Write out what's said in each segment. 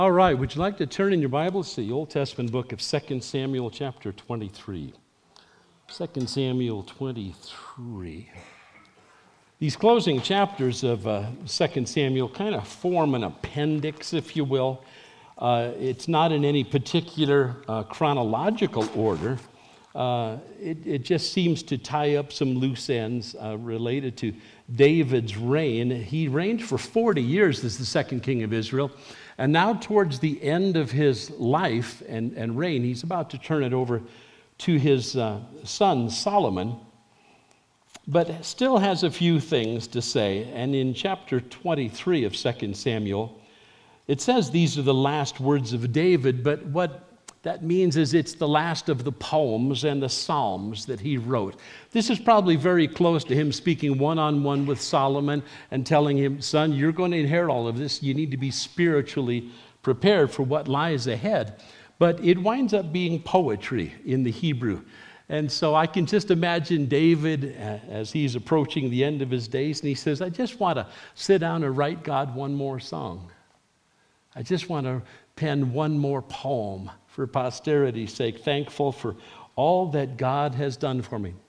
All right, would you like to turn in your Bibles to the Old Testament book of 2 Samuel chapter 23? 2 Samuel 23. These closing chapters of 2 Samuel kind of form an appendix, if you will. It's not in any particular chronological order. It just seems to tie up some loose ends related to David's reign. He reigned for 40 years as the second king of Israel. And now towards the end of his life and reign, he's about to turn it over to his son Solomon, but still has a few things to say. And in chapter 23 of 2 Samuel, it says these are the last words of David, but what that means is it's the last of the poems and the psalms that he wrote. This is probably very close to him speaking one-on-one with Solomon and telling him, son, you're going to inherit all of this. You need to be spiritually prepared for what lies ahead. But it winds up being poetry in the Hebrew. And so I can just imagine David as he's approaching the end of his days, and he says, I just want to sit down and write God one more song. I just want to pen one more poem for posterity's sake, thankful for all that God has done for me.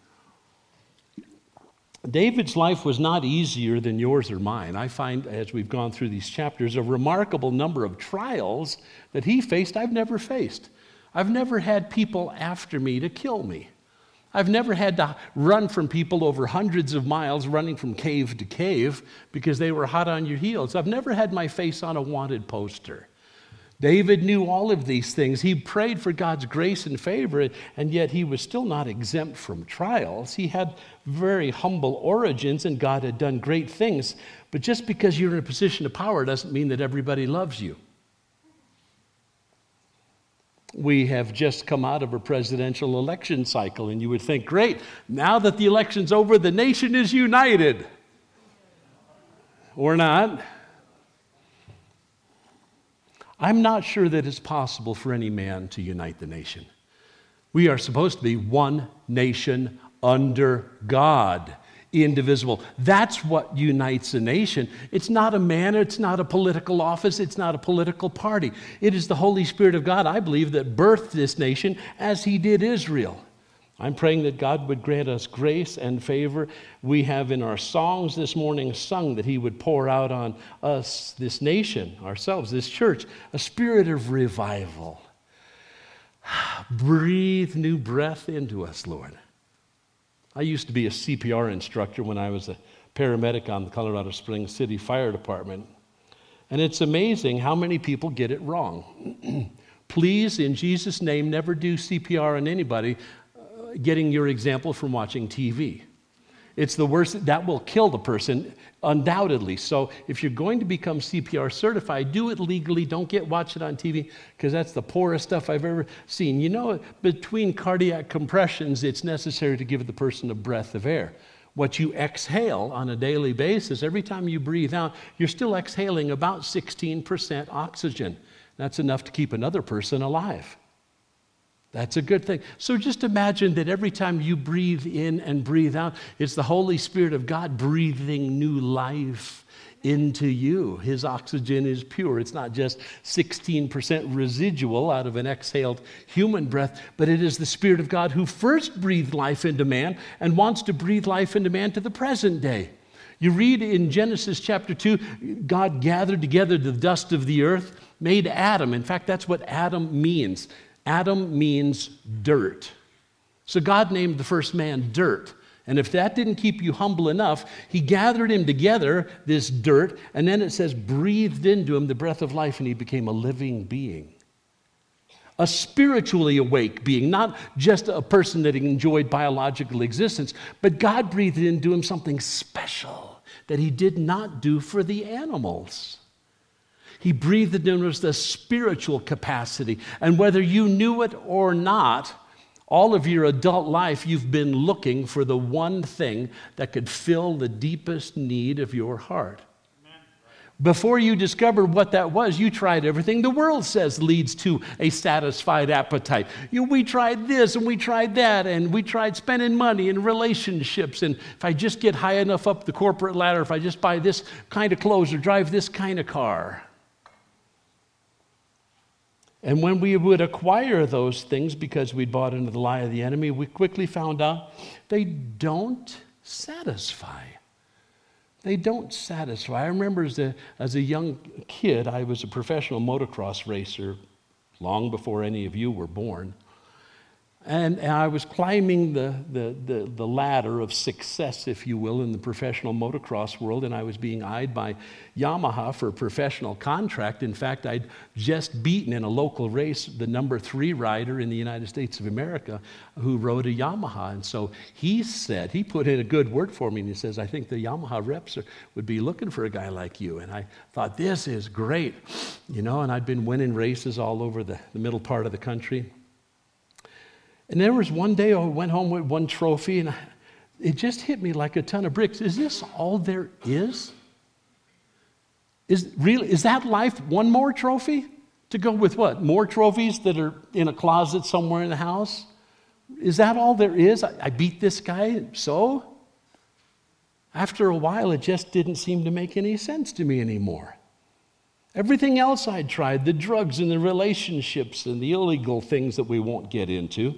David's life was not easier than yours or mine. I find, as we've gone through these chapters, a remarkable number of trials that he faced I've never faced. I've never had people after me to kill me. I've never had to run from people over hundreds of miles, running from cave to cave because they were hot on your heels. I've never had my face on a wanted poster. David knew all of these things. He prayed for God's grace and favor, and yet he was still not exempt from trials. He had very humble origins, and God had done great things. But just because you're in a position of power doesn't mean that everybody loves you. We have just come out of a presidential election cycle, and you would think, great, now that the election's over, the nation is united. Or not. I'm not sure that it's possible for any man to unite the nation. We are supposed to be one nation under God, indivisible. That's what unites a nation. It's not a man, it's not a political office, it's not a political party. It is the Holy Spirit of God, I believe, that birthed this nation as he did Israel. I'm praying that God would grant us grace and favor. We have in our songs this morning sung that he would pour out on us, this nation, ourselves, this church, a spirit of revival. Breathe new breath into us, Lord. I used to be a CPR instructor when I was a paramedic on the Colorado Springs City Fire Department. And it's amazing how many people get it wrong. Please, in Jesus' name, never do CPR on anybody getting your example from watching TV. It's the worst. That will kill the person, undoubtedly. So if you're going to become CPR certified, do it legally. Don't watch it on TV, because that's the poorest stuff I've ever seen. You know, between cardiac compressions, it's necessary to give the person a breath of air. What you exhale on a daily basis, every time you breathe out, you're still exhaling about 16% oxygen. That's enough to keep another person alive. That's a good thing. So just imagine that every time you breathe in and breathe out, it's the Holy Spirit of God breathing new life into you. His oxygen is pure. It's not just 16% residual out of an exhaled human breath, but it is the Spirit of God who first breathed life into man and wants to breathe life into man to the present day. You read in Genesis chapter 2, God gathered together the dust of the earth, made Adam. In fact, that's what Adam means. Adam means dirt. So God named the first man dirt. And if that didn't keep you humble enough, he gathered him together, this dirt, and then it says breathed into him the breath of life, and he became a living being. A spiritually awake being, not just a person that enjoyed biological existence, but God breathed into him something special that he did not do for the animals. He breathed into us the spiritual capacity. And whether you knew it or not, all of your adult life, you've been looking for the one thing that could fill the deepest need of your heart. Amen. Before you discovered what that was, you tried everything the world says leads to a satisfied appetite. We tried this and we tried that, and we tried spending money in relationships. And if I just get high enough up the corporate ladder, if I just buy this kind of clothes or drive this kind of car. And when we would acquire those things because we'd bought into the lie of the enemy, we quickly found out they don't satisfy. They don't satisfy. I remember as a young kid, I was a professional motocross racer long before any of you were born. And I was climbing the ladder of success, if you will, in the professional motocross world, and I was being eyed by Yamaha for a professional contract. In fact, I'd just beaten in a local race the number 3 rider in the United States of America who rode a Yamaha. And so he put in a good word for me, and he says, I think the Yamaha reps would be looking for a guy like you. And I thought, this is great, and I'd been winning races all over the middle part of the country. And there was one day I went home with one trophy, and it just hit me like a ton of bricks. Is this all there is? Is that life one more trophy? To go with what? More trophies that are in a closet somewhere in the house? Is that all there is? I beat this guy, so? After a while, it just didn't seem to make any sense to me anymore. Everything else I'd tried, the drugs and the relationships and the illegal things that we won't get into.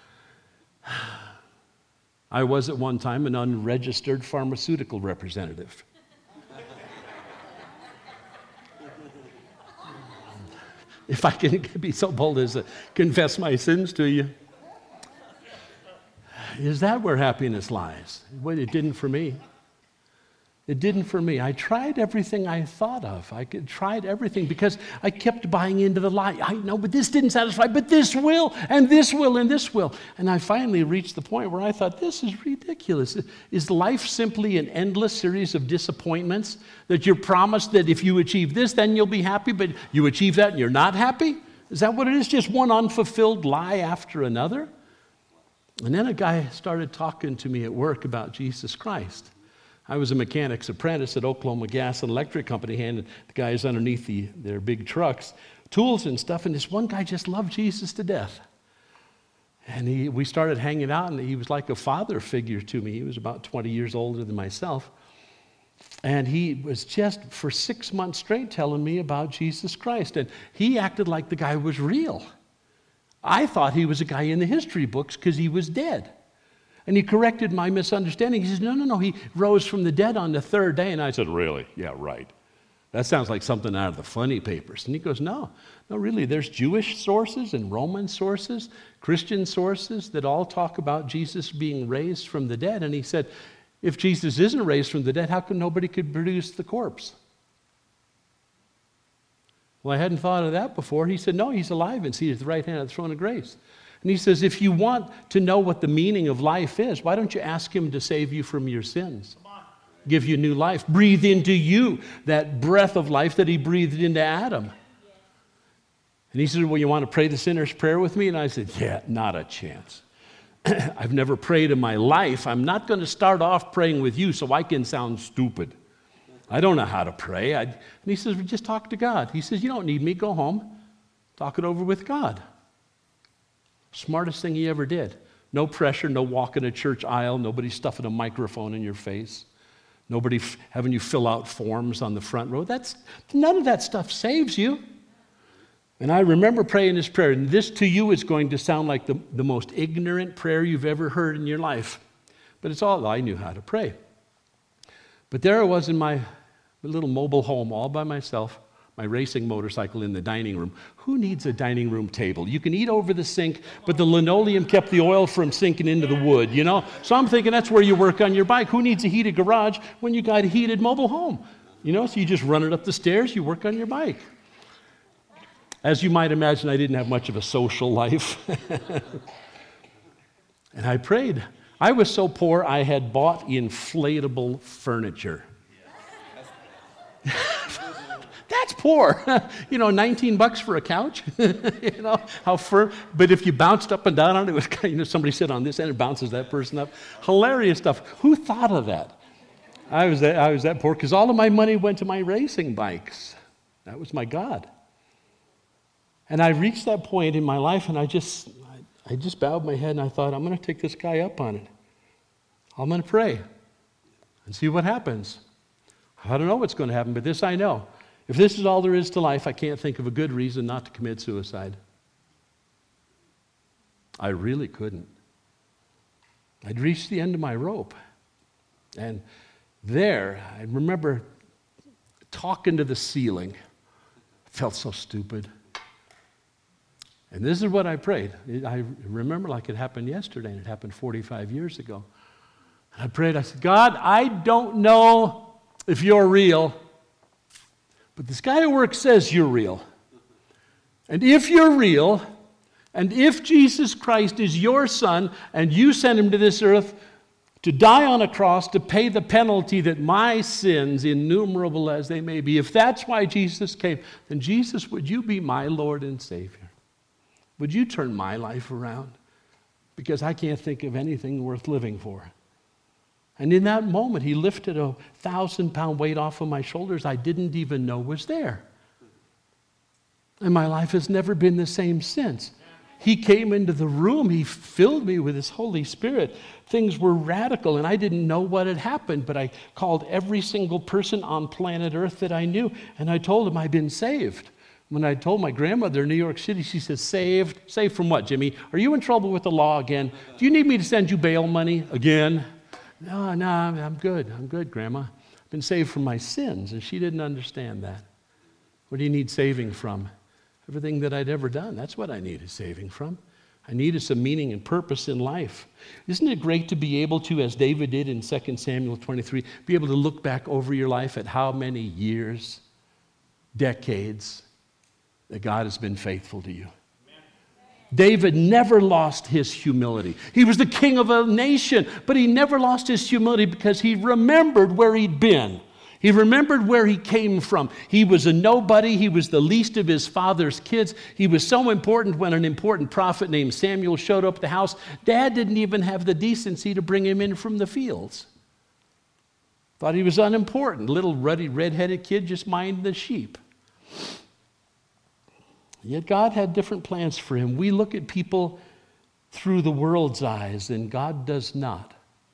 I was at one time an unregistered pharmaceutical representative. If I can be so bold as to confess my sins to you. Is that where happiness lies? Well, it didn't for me. It didn't for me. I tried everything I thought of. I tried everything because I kept buying into the lie. I know, but this didn't satisfy, but this will, and this will, and this will. And I finally reached the point where I thought, this is ridiculous. Is life simply an endless series of disappointments that you're promised that if you achieve this, then you'll be happy, but you achieve that and you're not happy? Is that what it is? Just one unfulfilled lie after another? And then a guy started talking to me at work about Jesus Christ. I was a mechanic's apprentice at Oklahoma Gas and Electric Company, handing the guys underneath their big trucks tools and stuff, and this one guy just loved Jesus to death. And we started hanging out, and he was like a father figure to me. He was about 20 years older than myself. And he was just for 6 months straight telling me about Jesus Christ. And he acted like the guy was real. I thought he was a guy in the history books because he was dead. And he corrected my misunderstanding. He says, no, he rose from the dead on the 3rd day. And I said, really? Yeah, right. That sounds like something out of the funny papers. And he goes, no, really, there's Jewish sources and Roman sources, Christian sources that all talk about Jesus being raised from the dead. And he said, if Jesus isn't raised from the dead, how come nobody could produce the corpse? Well, I hadn't thought of that before. He said, no, he's alive and seated at the right hand of the throne of grace. And he says, if you want to know what the meaning of life is, why don't you ask him to save you from your sins? Give you new life. Breathe into you that breath of life that he breathed into Adam. And he said, well, you want to pray the sinner's prayer with me? And I said, yeah, not a chance. I've never prayed in my life. I'm not going to start off praying with you so I can sound stupid. I don't know how to pray. And he says, well, just talk to God. He says, you don't need me. Go home. Talk it over with God. Smartest thing he ever did. No pressure, no walking a church aisle, nobody stuffing a microphone in your face, nobody having you fill out forms on the front row. None of that stuff saves you. And I remember praying this prayer, and this to you is going to sound like the most ignorant prayer you've ever heard in your life. But it's all I knew how to pray. But there I was in my little mobile home all by myself, my racing motorcycle in the dining room. Who needs a dining room table? You can eat over the sink, but the linoleum kept the oil from sinking into the wood, So I'm thinking that's where you work on your bike. Who needs a heated garage when you got a heated mobile home? So you just run it up the stairs, you work on your bike. As you might imagine, I didn't have much of a social life. And I prayed. I was so poor, I had bought inflatable furniture. That's poor. $19 for a couch. How firm. But if you bounced up and down on it, it was somebody sit on this end and bounces that person up. Hilarious stuff. Who thought of that? I was that poor because all of my money went to my racing bikes. That was my God. And I reached that point in my life, and I just bowed my head and I thought, I'm going to take this guy up on it. I'm going to pray and see what happens. I don't know what's going to happen, but this I know. If this is all there is to life, I can't think of a good reason not to commit suicide. I really couldn't. I'd reached the end of my rope. And there, I remember talking to the ceiling. I felt so stupid. And this is what I prayed. I remember like it happened yesterday, and it happened 45 years ago. And I prayed, I said, God, I don't know if you're real, but this guy at work says you're real. And if you're real, and if Jesus Christ is your son, and you sent him to this earth to die on a cross to pay the penalty that my sins, innumerable as they may be, if that's why Jesus came, then Jesus, would you be my Lord and Savior? Would you turn my life around? Because I can't think of anything worth living for. And in that moment, he lifted a 1,000-pound weight off of my shoulders I didn't even know was there. And my life has never been the same since. He came into the room. He filled me with his Holy Spirit. Things were radical, and I didn't know what had happened, but I called every single person on planet Earth that I knew, and I told them I'd been saved. When I told my grandmother in New York City, she says, saved? Saved from what, Jimmy? Are you in trouble with the law again? Do you need me to send you bail money again? No, I'm good, Grandma. I've been saved from my sins, and she didn't understand that. What do you need saving from? Everything that I'd ever done. That's what I needed saving from. I needed some meaning and purpose in life. Isn't it great to be able to, as David did in 2 Samuel 23, be able to look back over your life at how many years, decades, that God has been faithful to you. David never lost his humility. He was the king of a nation, but he never lost his humility because he remembered where he'd been. He remembered where he came from. He was a nobody. He was the least of his father's kids. He was so important when an important prophet named Samuel showed up at the house. Dad didn't even have the decency to bring him in from the fields. Thought he was unimportant. Little ruddy, red-headed kid just minding the sheep. Yet God had different plans for him. We look at people through the world's eyes, and God does not.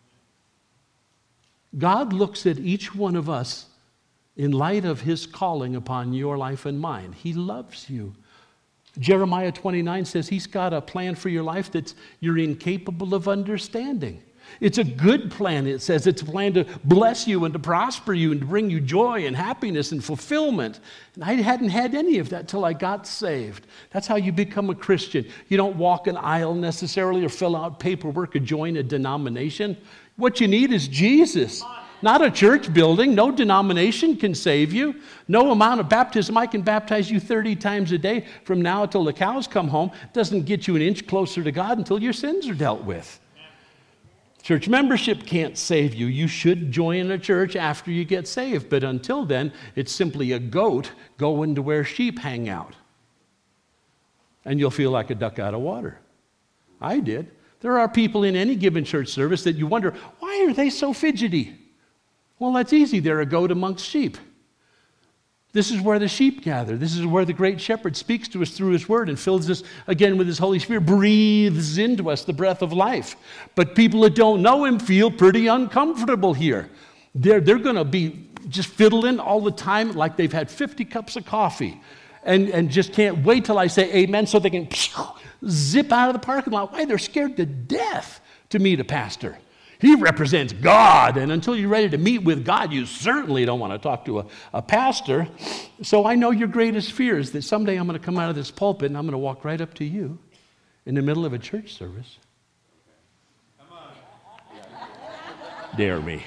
God looks at each one of us in light of his calling upon your life and mine. He loves you. Jeremiah 29 says he's got a plan for your life that you're incapable of understanding. It's a good plan. It says it's a plan to bless you and to prosper you and to bring you joy and happiness and fulfillment. And I hadn't had any of that till I got saved. That's how you become a Christian. You don't walk an aisle necessarily or fill out paperwork or join a denomination. What you need is Jesus, not a church building. No denomination can save you. No amount of baptism. I can baptize you 30 times a day from now until the cows come home. Doesn't get you an inch closer to God until your sins are dealt with. Church membership can't save you. You should join a church after you get saved. But until then, it's simply a goat going to where sheep hang out. And you'll feel like a duck out of water. I did. There are people in any given church service that you wonder, why are they so fidgety? Well, that's easy. They're a goat amongst sheep. This is where the sheep gather. This is where the great shepherd speaks to us through his word and fills us again with his Holy Spirit, breathes into us the breath of life. But people that don't know him feel pretty uncomfortable here. They're going to be just fiddling all the time like they've had 50 cups of coffee and just can't wait till I say amen so they can zip out of the parking lot. Why? They're scared to death to meet a pastor. He represents God, and until you're ready to meet with God, you certainly don't want to talk to a pastor. So I know your greatest fear is that someday I'm going to come out of this pulpit and I'm going to walk right up to you in the middle of a church service. Come on. Dare me.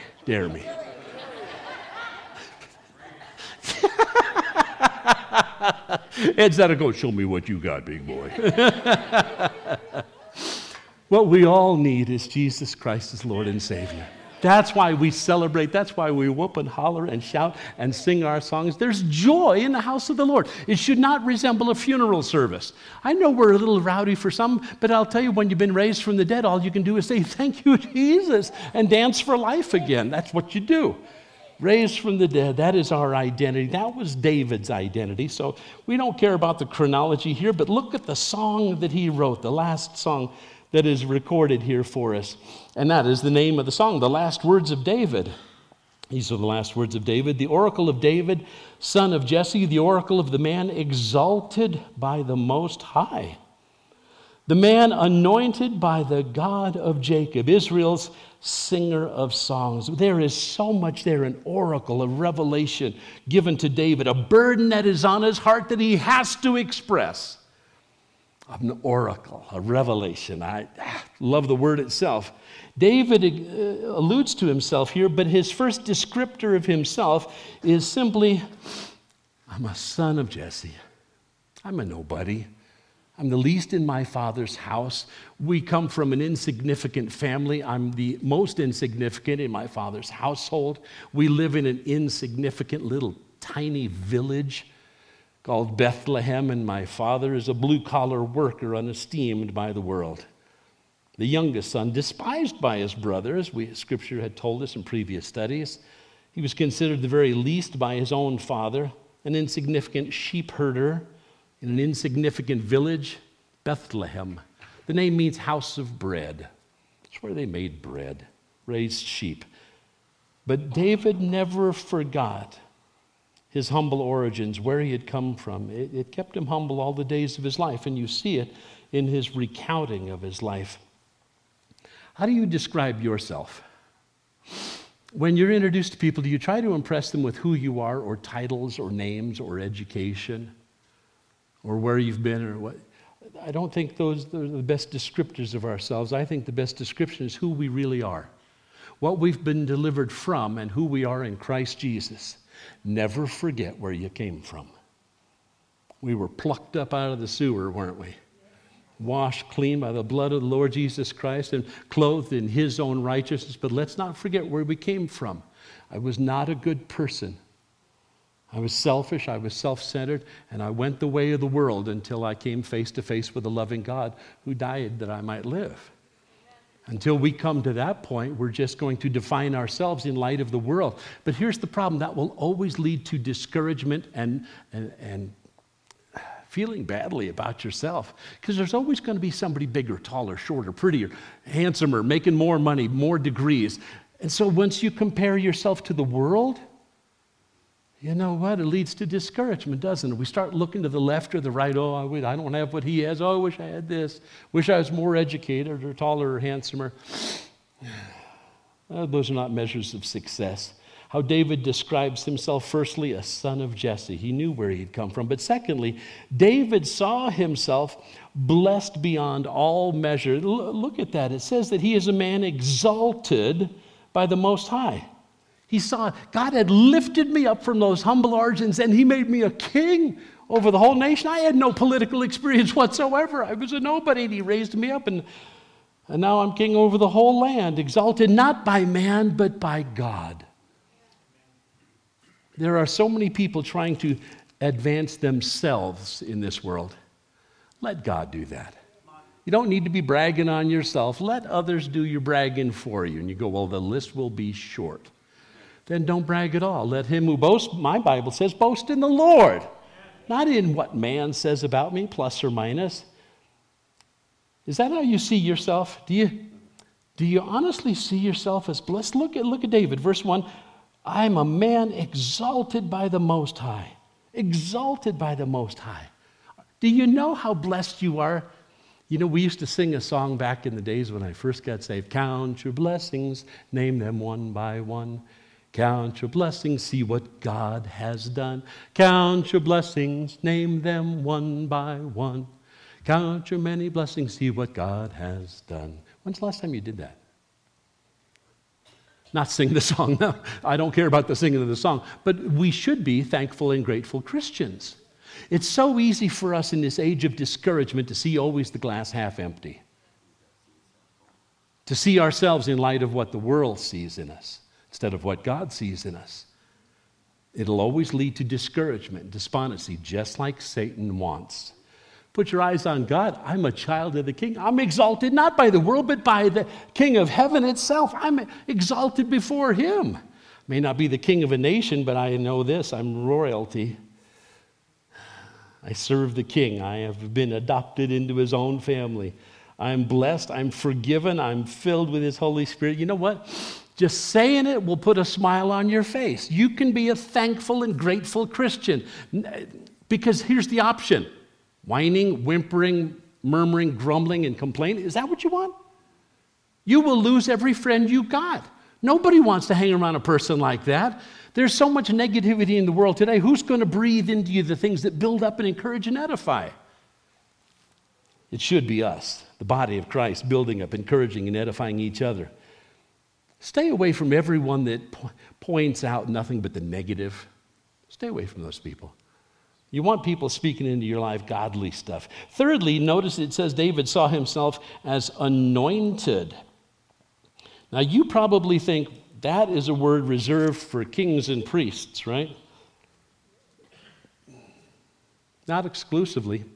Ed's that'll go, show me what you got, big boy. What we all need is Jesus Christ as Lord and Savior. That's why we celebrate. That's why we whoop and holler and shout and sing our songs. There's joy in the house of the Lord. It should not resemble a funeral service. I know we're a little rowdy for some, but I'll tell you, when you've been raised from the dead, all you can do is say, thank you, Jesus, and dance for life again. That's what you do. Raised from the dead, that is our identity. That was David's identity. So we don't care about the chronology here, but look at the song that he wrote, the last song that is recorded here for us. And that is the name of the song, The Last Words of David. These are the last words of David. The oracle of David, son of Jesse, the oracle of the man exalted by the Most High. The man anointed by the God of Jacob, Israel's singer of songs. There is so much there, an oracle, a revelation given to David, a burden that is on his heart that he has to express. An oracle, a revelation. I love the word itself. David alludes to himself here, but his first descriptor of himself is simply, I'm a son of Jesse. I'm a nobody. I'm the least in my father's house. We come from an insignificant family. I'm the most insignificant in my father's household. We live in an insignificant little tiny village called Bethlehem, and my father is a blue-collar worker unesteemed by the world. The youngest son, despised by his brothers, Scripture had told us in previous studies. He was considered the very least by his own father, an insignificant sheep herder in an insignificant village, Bethlehem. The name means house of bread. It's where they made bread, raised sheep. But David never forgot his humble origins, where he had come from. It kept him humble all the days of his life, and you see it in his recounting of his life. How do you describe yourself? When you're introduced to people, do you try to impress them with who you are, or titles, or names, or education, or where you've been, or what? I don't think those are the best descriptors of ourselves. I think the best description is who we really are, what we've been delivered from, and who we are in Christ Jesus. Never forget where you came from. We were plucked up out of the sewer, weren't we? Washed clean by the blood of the Lord Jesus Christ and clothed in His own righteousness. But let's not forget where we came from. I was not a good person. I was selfish, I was self-centered, and I went the way of the world until I came face to face with a loving God who died that I might live. Until we come to that point, we're just going to define ourselves in light of the world. But here's the problem. That will always lead to discouragement and feeling badly about yourself. Because there's always going to be somebody bigger, taller, shorter, prettier, handsomer, making more money, more degrees. And so once you compare yourself to the world, you know what? It leads to discouragement, doesn't it? We start looking to the left or the right. Oh, I don't have what he has. Oh, I wish I had this. Wish I was more educated or taller or handsomer. Those are not measures of success. How David describes himself, firstly, a son of Jesse. He knew where he'd come from. But secondly, David saw himself blessed beyond all measure. Look at that. It says that he is a man exalted by the Most High. He saw God had lifted me up from those humble origins, and He made me a king over the whole nation. I had no political experience whatsoever. I was a nobody, and He raised me up, and now I'm king over the whole land, exalted not by man, but by God. There are so many people trying to advance themselves in this world. Let God do that. You don't need to be bragging on yourself. Let others do your bragging for you. And you go, well, the list will be short. Then don't brag at all. Let him who boasts, my Bible says, boast in the Lord, not in what man says about me, plus or minus. Is that how you see yourself? Do you honestly see yourself as blessed? Look at David, verse 1. I'm a man exalted by the Most High. Exalted by the Most High. Do you know how blessed you are? You know, we used to sing a song back in the days when I first got saved. Count your blessings, name them one by one. Count your blessings, see what God has done. Count your blessings, name them one by one. Count your many blessings, see what God has done. When's the last time you did that? Not sing the song. No, I don't care about the singing of the song. But we should be thankful and grateful Christians. It's so easy for us in this age of discouragement to see always the glass half empty. To see ourselves in light of what the world sees in us, instead of what God sees in us. It'll always lead to discouragement, despondency, just like Satan wants. Put your eyes on God. I'm a child of the King. I'm exalted not by the world, but by the King of heaven itself. I'm exalted before Him. May not be the king of a nation, but I know this. I'm royalty. I serve the King. I have been adopted into His own family. I'm blessed. I'm forgiven. I'm filled with His Holy Spirit. You know what? Just saying it will put a smile on your face. You can be a thankful and grateful Christian. Because here's the option. Whining, whimpering, murmuring, grumbling, and complaining. Is that what you want? You will lose every friend you got. Nobody wants to hang around a person like that. There's so much negativity in the world today. Who's going to breathe into you the things that build up and encourage and edify? It should be us, the body of Christ, building up, encouraging, and edifying each other. Stay away from everyone that points out nothing but the negative. Stay away from those people. You want people speaking into your life godly stuff. Thirdly, notice it says David saw himself as anointed. Now, you probably think that is a word reserved for kings and priests, right? Not exclusively.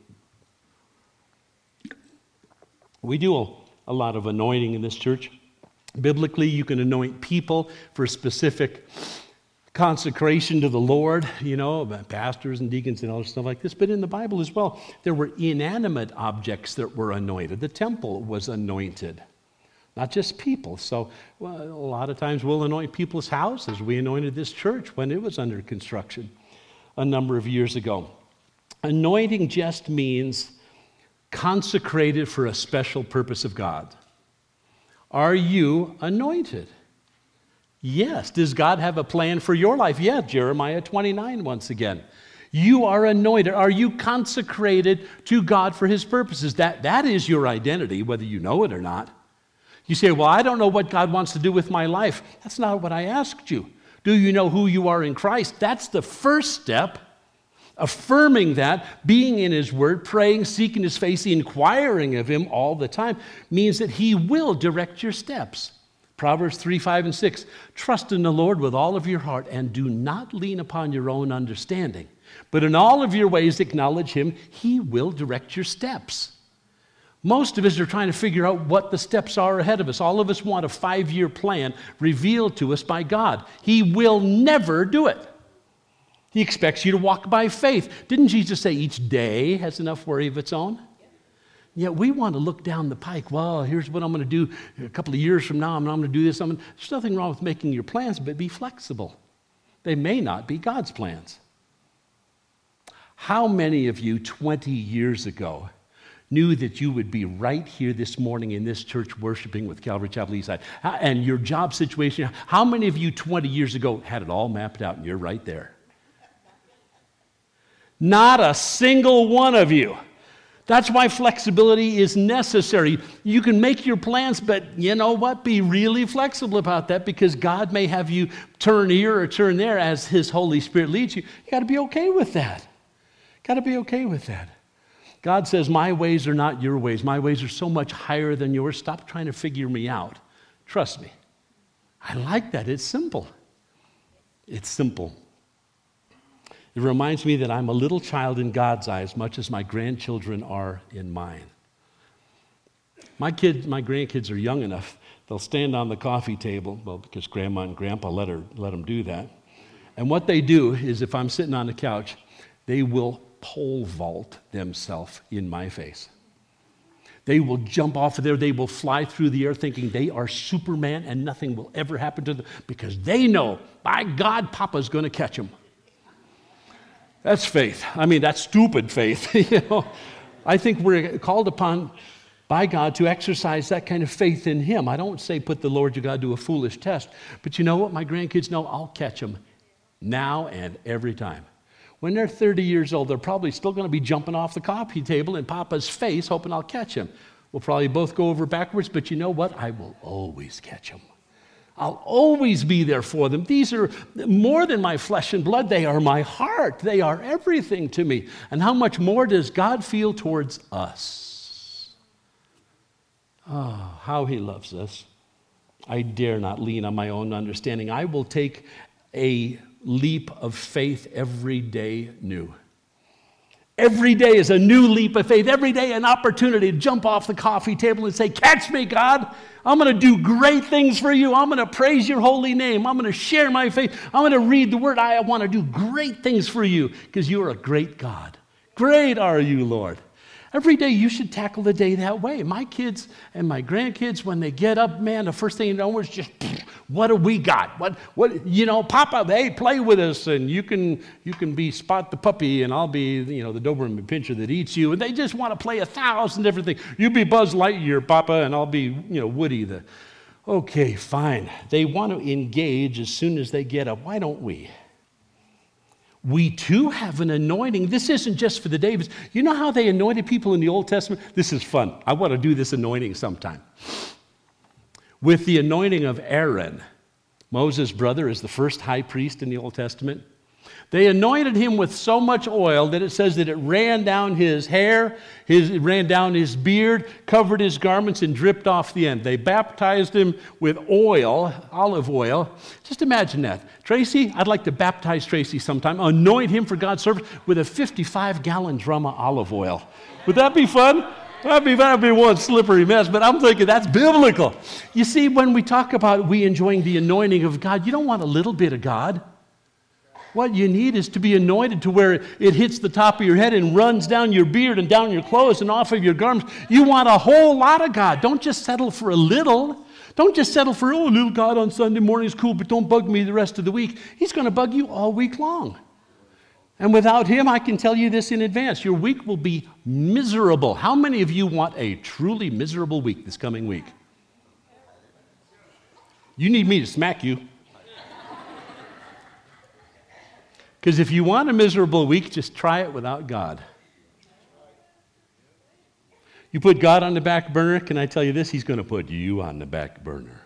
We do a lot of anointing in this church. Biblically, you can anoint people for specific consecration to the Lord, pastors and deacons and all stuff like this. But in the Bible as well, there were inanimate objects that were anointed. The temple was anointed, not just people. So a lot of times we'll anoint people's houses. We anointed this church when it was under construction a number of years ago. Anointing just means consecrated for a special purpose of God. Are you anointed? Yes. Does God have a plan for your life? Yeah, Jeremiah 29 once again. You are anointed. Are you consecrated to God for His purposes? That is your identity, whether you know it or not. You say, well, I don't know what God wants to do with my life. That's not what I asked you. Do you know who you are in Christ? That's the first step. Affirming that, being in His Word, praying, seeking His face, inquiring of Him all the time, means that He will direct your steps. Proverbs 3, 5, and 6. Trust in the Lord with all of your heart and do not lean upon your own understanding. But in all of your ways acknowledge Him. He will direct your steps. Most of us are trying to figure out what the steps are ahead of us. All of us want a 5-year plan revealed to us by God. He will never do it. He expects you to walk by faith. Didn't Jesus say each day has enough worry of its own? Yet we want to look down the pike. Well, here's what I'm going to do a couple of years from now. I'm going to do this. There's nothing wrong with making your plans, but be flexible. They may not be God's plans. How many of you 20 years ago knew that you would be right here this morning in this church worshiping with Calvary Chapel Eastside? And your job situation, how many of you 20 years ago had it all mapped out and you're right there? Not a single one of you. That's why flexibility is necessary. You can make your plans, but you know what? Be really flexible about that because God may have you turn here or turn there as His Holy Spirit leads you. You got to be okay with that. Got to be okay with that. God says, my ways are not your ways. My ways are so much higher than yours. Stop trying to figure me out. Trust me. I like that. It's simple. It's simple. It reminds me that I'm a little child in God's eyes, much as my grandchildren are in mine. My grandkids are young enough, they'll stand on the coffee table, well, because Grandma and Grandpa let them do that. And what they do is if I'm sitting on the couch, they will pole vault themselves in my face. They will jump off of there. They will fly through the air thinking they are Superman and nothing will ever happen to them because they know, by God, Papa's going to catch them. That's faith. That's stupid faith. I think we're called upon by God to exercise that kind of faith in Him. I don't say put the Lord your God to a foolish test, but you know what? My grandkids know I'll catch them now and every time. When they're 30 years old, they're probably still going to be jumping off the coffee table in Papa's face, hoping I'll catch him. We'll probably both go over backwards, but you know what? I will always catch them. I'll always be there for them. These are more than my flesh and blood. They are my heart. They are everything to me. And how much more does God feel towards us? Oh, how He loves us. I dare not lean on my own understanding. I will take a leap of faith every day new. Every day is a new leap of faith. Every day an opportunity to jump off the coffee table and say, catch me, God. I'm going to do great things for you. I'm going to praise your holy name. I'm going to share my faith. I'm going to read the word. I want to do great things for you because you are a great God. Great are you, Lord. Every day you should tackle the day that way. My kids and my grandkids, when they get up, man, the first thing you know is just, what do we got? What, Papa, hey, play with us, and you can be Spot the puppy, and I'll be, the Doberman Pinscher that eats you, and they just want to play 1,000 different things. You be Buzz Lightyear, Papa, and I'll be, Woody. Okay, fine. They want to engage as soon as they get up. Why don't we? We too have an anointing. This isn't just for the Davids. You know how they anointed people in the Old Testament? This is fun. I want to do this anointing sometime. With the anointing of Aaron, Moses' brother, is the first high priest in the Old Testament. They anointed him with so much oil that it says that it ran down his hair, it ran down his beard, covered his garments, and dripped off the end. They baptized him with oil, olive oil. Just imagine that. Tracy, I'd like to baptize Tracy sometime, anoint him for God's service with a 55-gallon drum of olive oil. Would that be fun? That'd be one slippery mess, but I'm thinking that's biblical. You see, when we talk about we enjoying the anointing of God, you don't want a little bit of God. What you need is to be anointed to where it hits the top of your head and runs down your beard and down your clothes and off of your garments. You want a whole lot of God. Don't just settle for a little. Don't just settle for, a little God on Sunday morning is cool, but don't bug me the rest of the week. He's going to bug you all week long. And without him, I can tell you this in advance, your week will be miserable. How many of you want a truly miserable week this coming week? You need me to smack you. Because if you want a miserable week, just try it without God. You put God on the back burner, can I tell you this? He's going to put you on the back burner.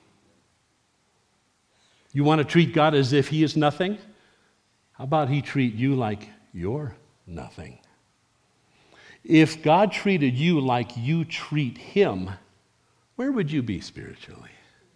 You want to treat God as if he is nothing? How about he treat you like you're nothing? If God treated you like you treat him, where would you be spiritually?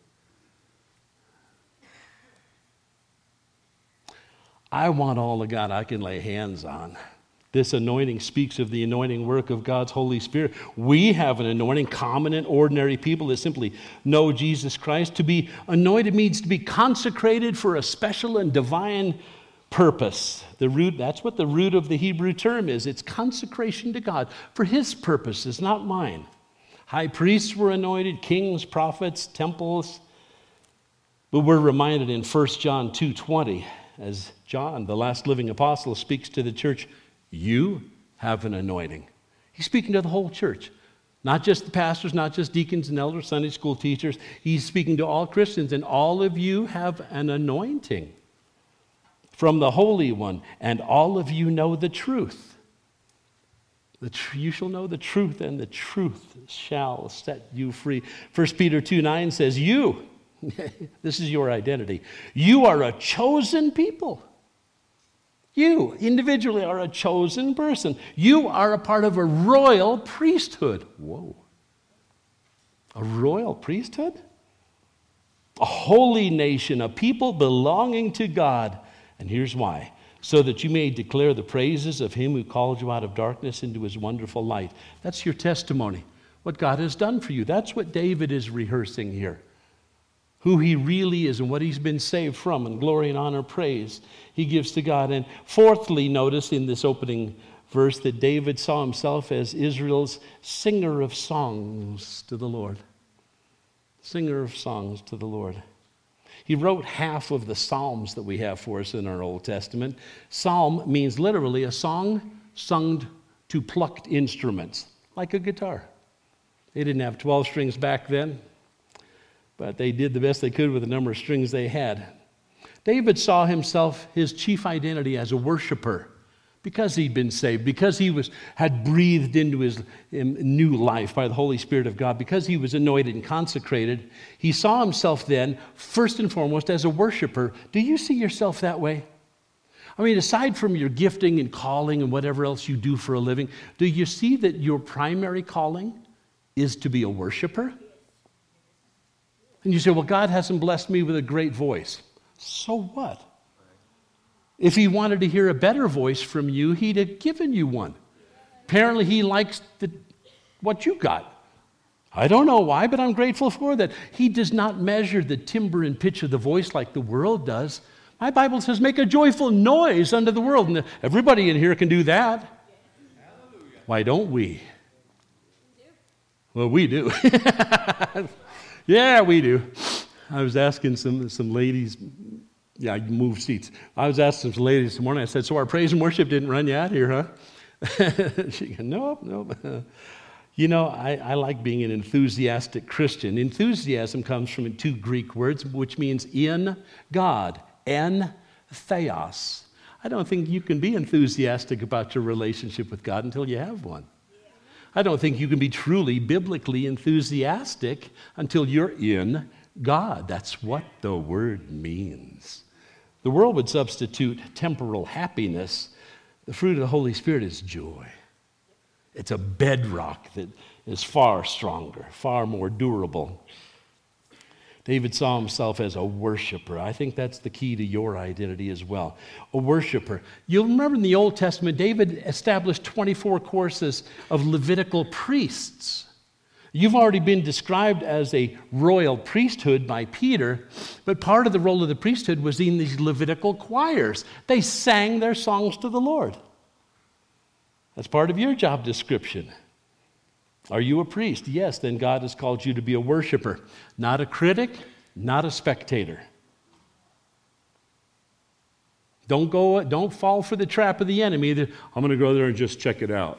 I want all the God I can lay hands on. This anointing speaks of the anointing work of God's Holy Spirit. We have an anointing, common and ordinary people that simply know Jesus Christ. To be anointed means to be consecrated for a special and divine purpose. That's what the root of the Hebrew term is. It's consecration to God for his purposes, not mine. High priests were anointed, kings, prophets, temples. But we're reminded in 1 John 2:20, as John, the last living apostle, speaks to the church, you have an anointing. He's speaking to the whole church, not just the pastors, not just deacons and elders, Sunday school teachers. He's speaking to all Christians, and all of you have an anointing from the Holy One, and all of you know the truth. You shall know the truth, and the truth shall set you free. 1 Peter 2:9 says, you, this is your identity. You are a chosen people. You individually are a chosen person. You are a part of a royal priesthood. Whoa. A royal priesthood? A holy nation, a people belonging to God. And here's why. So that you may declare the praises of him who called you out of darkness into his wonderful light. That's your testimony. What God has done for you. That's what David is rehearsing here. Who he really is and what he's been saved from, and glory and honor, praise he gives to God. And fourthly, notice in this opening verse that David saw himself as Israel's singer of songs to the Lord. Singer of songs to the Lord. He wrote half of the Psalms that we have for us in our Old Testament. Psalm means literally a song sung to plucked instruments, like a guitar. They didn't have 12 strings back then, but they did the best they could with the number of strings they had. David saw himself, his chief identity, as a worshiper because he'd been saved, because he had breathed into his new life by the Holy Spirit of God, because he was anointed and consecrated. He saw himself then, first and foremost, as a worshiper. Do you see yourself that way? I mean, aside from your gifting and calling and whatever else you do for a living, do you see that your primary calling is to be a worshiper? And you say, well, God hasn't blessed me with a great voice. So what? If he wanted to hear a better voice from you, he'd have given you one. Apparently, he likes what you got. I don't know why, but I'm grateful for that. He does not measure the timbre and pitch of the voice like the world does. My Bible says, make a joyful noise unto the world. And everybody in here can do that. Why don't we? Well, we do. Yeah, we do. I was asking some ladies, yeah, you move seats. I was asking some ladies this morning, I said, so our praise and worship didn't run you out here, huh? She goes, nope. You know, I like being an enthusiastic Christian. Enthusiasm comes from two Greek words, which means in God, en theos. I don't think you can be enthusiastic about your relationship with God until you have one. I don't think you can be truly biblically enthusiastic until you're in God. That's what the word means. The world would substitute temporal happiness. The fruit of the Holy Spirit is joy. It's a bedrock that is far stronger, far more durable. David saw himself as a worshiper. I think that's the key to your identity as well. A worshiper. You'll remember in the Old Testament, David established 24 courses of Levitical priests. You've already been described as a royal priesthood by Peter, but part of the role of the priesthood was in these Levitical choirs. They sang their songs to the Lord. That's part of your job description. Are you a priest? Yes, then God has called you to be a worshiper, not a critic, not a spectator. Don't fall for the trap of the enemy that I'm going to go there and just check it out.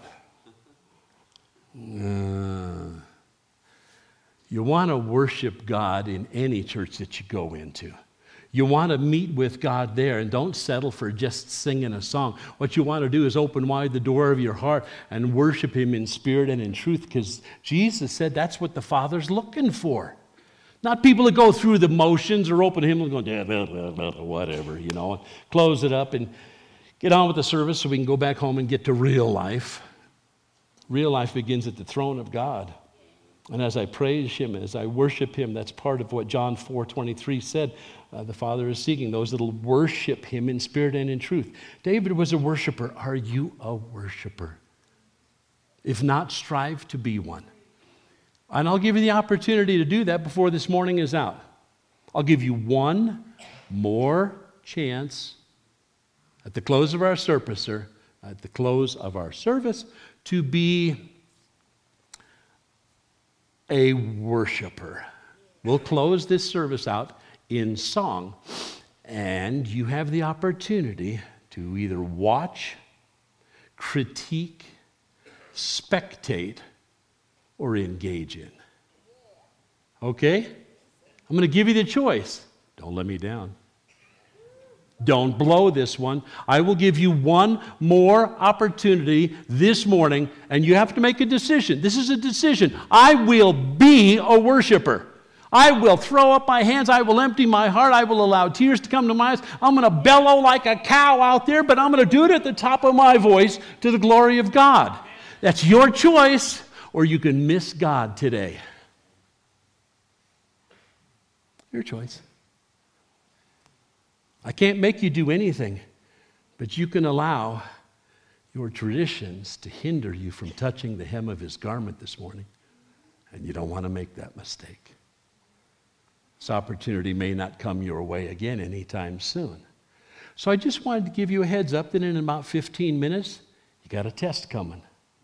You want to worship God in any church that you go into. You want to meet with God there, and don't settle for just singing a song. What you want to do is open wide the door of your heart and worship Him in spirit and in truth, because Jesus said that's what the Father's looking for. Not people that go through the motions or open Him and go, yeah, blah, blah, blah, whatever, close it up and get on with the service so we can go back home and get to real life. Real life begins at the throne of God. And as I praise Him, as I worship Him, that's part of what John 4:23 said. The Father is seeking those that will worship Him in spirit and in truth. David was a worshiper. Are you a worshiper? If not, strive to be one. And I'll give you the opportunity to do that before this morning is out. I'll give you one more chance at the close of our service, to be a worshiper. We'll close this service out in song, and you have the opportunity to either watch, critique, spectate, or engage in. Okay? I'm going to give you the choice. Don't let me down. Don't blow this one. I will give you one more opportunity this morning, and you have to make a decision. This is a decision. I will be a worshiper. I will throw up my hands. I will empty my heart. I will allow tears to come to my eyes. I'm going to bellow like a cow out there, but I'm going to do it at the top of my voice to the glory of God. That's your choice, or you can miss God today. Your choice. I can't make you do anything, but you can allow your traditions to hinder you from touching the hem of His garment this morning, and you don't want to make that mistake. This opportunity may not come your way again anytime soon. So I just wanted to give you a heads up that in about 15 minutes, you got a test coming.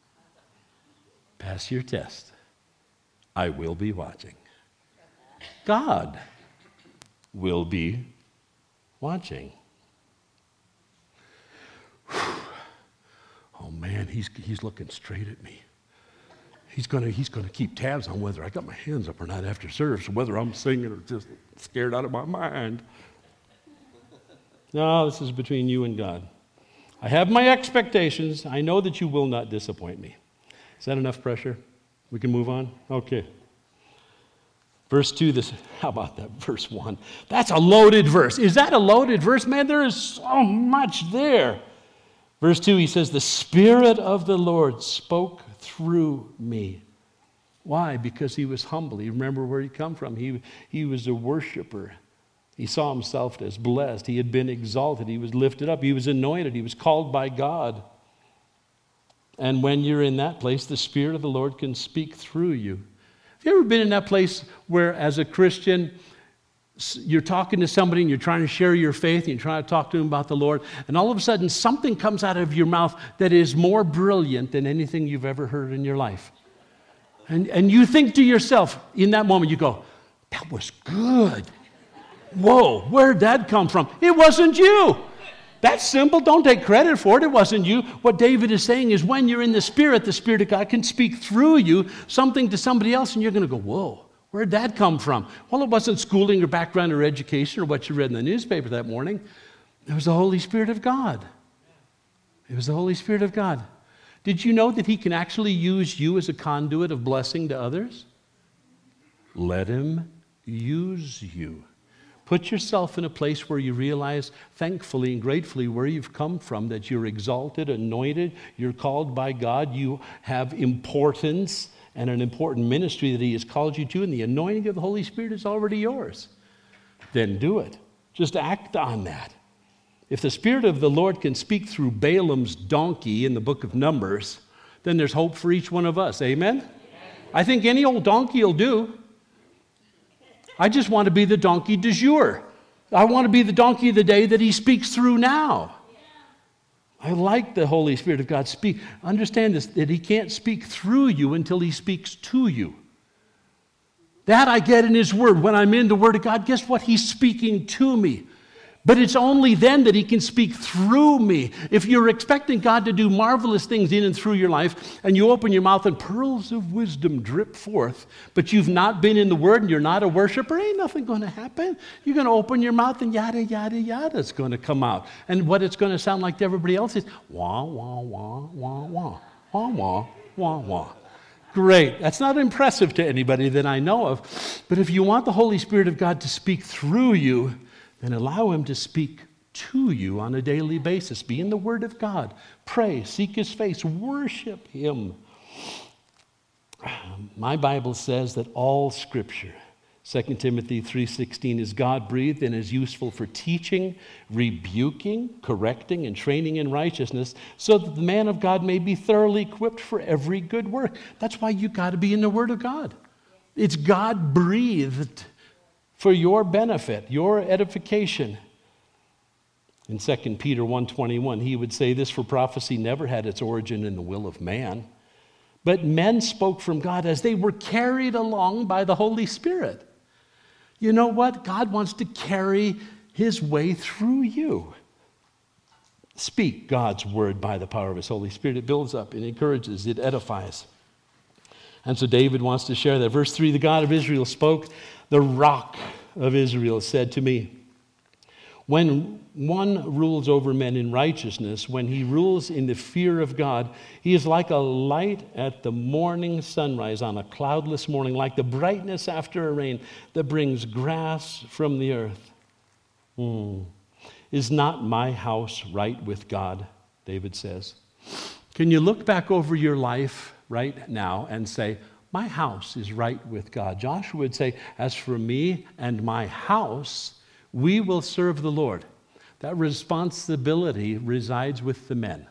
Pass your test. I will be watching. God will be watching. Oh man, he's looking straight at me. He's gonna keep tabs on whether I got my hands up or not after service, or whether I'm singing or just scared out of my mind. No, this is between you and God. I have my expectations. I know that you will not disappoint me. Is that enough pressure? We can move on? Okay. Verse 2, how about that? Verse 1. That's a loaded verse. Is that a loaded verse? Man, there is so much there. Verse 2, he says, the Spirit of the Lord spoke through me. Why? Because he was humble. You remember where he come from. He was a worshiper. He saw himself as blessed. He had been exalted. He was lifted up. He was anointed. He was called by God. And when you're in that place, the Spirit of the Lord can speak through you. Have you ever been in that place where, as a Christian, you're talking to somebody and you're trying to share your faith and you're trying to talk to them about the Lord, and all of a sudden something comes out of your mouth that is more brilliant than anything you've ever heard in your life. And you think to yourself, in that moment, you go, that was good. Whoa, where'd that come from? It wasn't you. That's simple. Don't take credit for it. It wasn't you. What David is saying is when you're in the Spirit of God can speak through you something to somebody else, and you're going to go, whoa, where'd that come from? Well, it wasn't schooling or background or education or what you read in the newspaper that morning. It was the Holy Spirit of God. It was the Holy Spirit of God. Did you know that He can actually use you as a conduit of blessing to others? Let Him use you. Put yourself in a place where you realize, thankfully and gratefully, where you've come from, that you're exalted, anointed, you're called by God, you have importance and an important ministry that He has called you to, and the anointing of the Holy Spirit is already yours. Then do it. Just act on that. If the Spirit of the Lord can speak through Balaam's donkey in the book of Numbers, then there's hope for each one of us. Amen? I think any old donkey will do. I just want to be the donkey du jour. I want to be the donkey of the day that He speaks through now. I like the Holy Spirit of God speak. Understand this, that He can't speak through you until He speaks to you. That I get in His Word. When I'm in the Word of God, guess what? He's speaking to me. But it's only then that He can speak through me. If you're expecting God to do marvelous things in and through your life, and you open your mouth and pearls of wisdom drip forth, but you've not been in the Word and you're not a worshiper, ain't nothing going to happen. You're going to open your mouth and yada, yada, yada is going to come out. And what it's going to sound like to everybody else is wah, wah, wah, wah, wah, wah, wah, wah, wah. Great. That's not impressive to anybody that I know of. But if you want the Holy Spirit of God to speak through you, then allow Him to speak to you on a daily basis. Be in the Word of God. Pray, seek His face, worship Him. My Bible says that all Scripture, 2 Timothy 3:16, is God-breathed and is useful for teaching, rebuking, correcting, and training in righteousness, so that the man of God may be thoroughly equipped for every good work. That's why you got to be in the Word of God. It's God-breathed for your benefit, your edification. In 2 Peter 1:21, he would say this, for prophecy never had its origin in the will of man, but men spoke from God as they were carried along by the Holy Spirit. You know what? God wants to carry His way through you. Speak God's word by the power of His Holy Spirit. It builds up, it encourages, it edifies. And so David wants to share that. Verse 3, the God of Israel spoke, the rock of Israel said to me, when one rules over men in righteousness, when he rules in the fear of God, he is like a light at the morning sunrise on a cloudless morning, like the brightness after a rain that brings grass from the earth. Is not my house right with God? David says. Can you look back over your life right now and say, my house is right with God? Joshua would say, as for me and my house, we will serve the Lord. That responsibility resides with the men.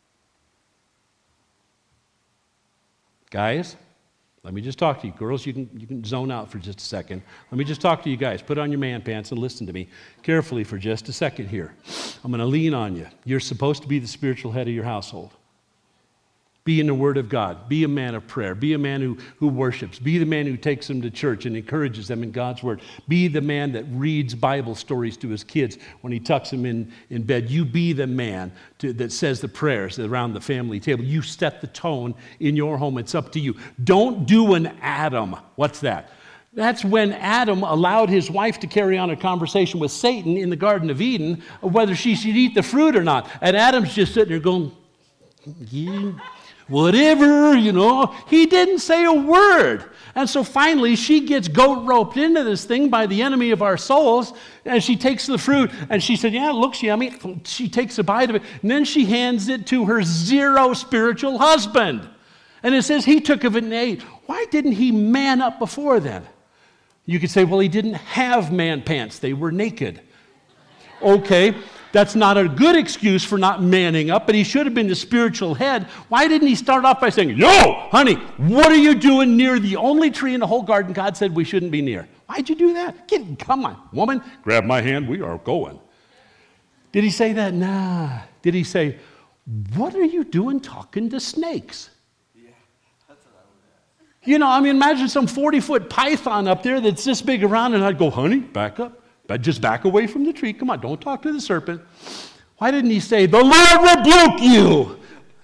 Guys, let me just talk to you. Girls, you can zone out for just a second. Let me just talk to you guys. Put on your man pants and listen to me carefully for just a second here. I'm going to lean on you. You're supposed to be the spiritual head of your household. Be in the Word of God. Be a man of prayer. Be a man who worships. Be the man who takes them to church and encourages them in God's Word. Be the man that reads Bible stories to his kids when he tucks them in bed. You be the man that says the prayers around the family table. You set the tone in your home. It's up to you. Don't do an Adam. What's that? That's when Adam allowed his wife to carry on a conversation with Satan in the Garden of Eden of whether she should eat the fruit or not. And Adam's just sitting there going, yeah. Whatever, he didn't say a word. And so finally, she gets goat roped into this thing by the enemy of our souls, and she takes the fruit, and she said, yeah, it looks yummy. She takes a bite of it, and then she hands it to her zero spiritual husband. And it says he took of it and ate. Why didn't he man up before then? You could say, well, he didn't have man pants. They were naked. Okay. That's not a good excuse for not manning up, but he should have been the spiritual head. Why didn't he start off by saying, yo, honey, what are you doing near the only tree in the whole garden God said we shouldn't be near? Why'd you do that? Come on, woman, grab my hand, we are going. Did he say that? Nah. Did he say, what are you doing talking to snakes? Yeah, that's what I would ask. Imagine some 40-foot python up there that's this big around, and I'd go, honey, back up. Just back away from the tree. Come on, don't talk to the serpent. Why didn't he say, the Lord rebuke you?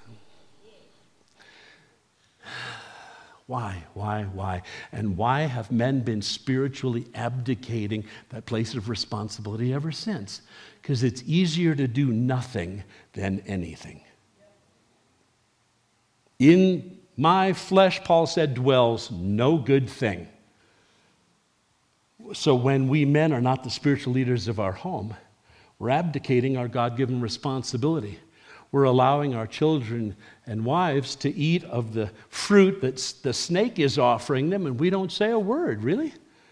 Why? And why have men been spiritually abdicating that place of responsibility ever since? Because it's easier to do nothing than anything. In my flesh, Paul said, dwells no good thing. So when we men are not the spiritual leaders of our home, we're abdicating our God-given responsibility. We're allowing our children and wives to eat of the fruit that the snake is offering them, and we don't say a word, really?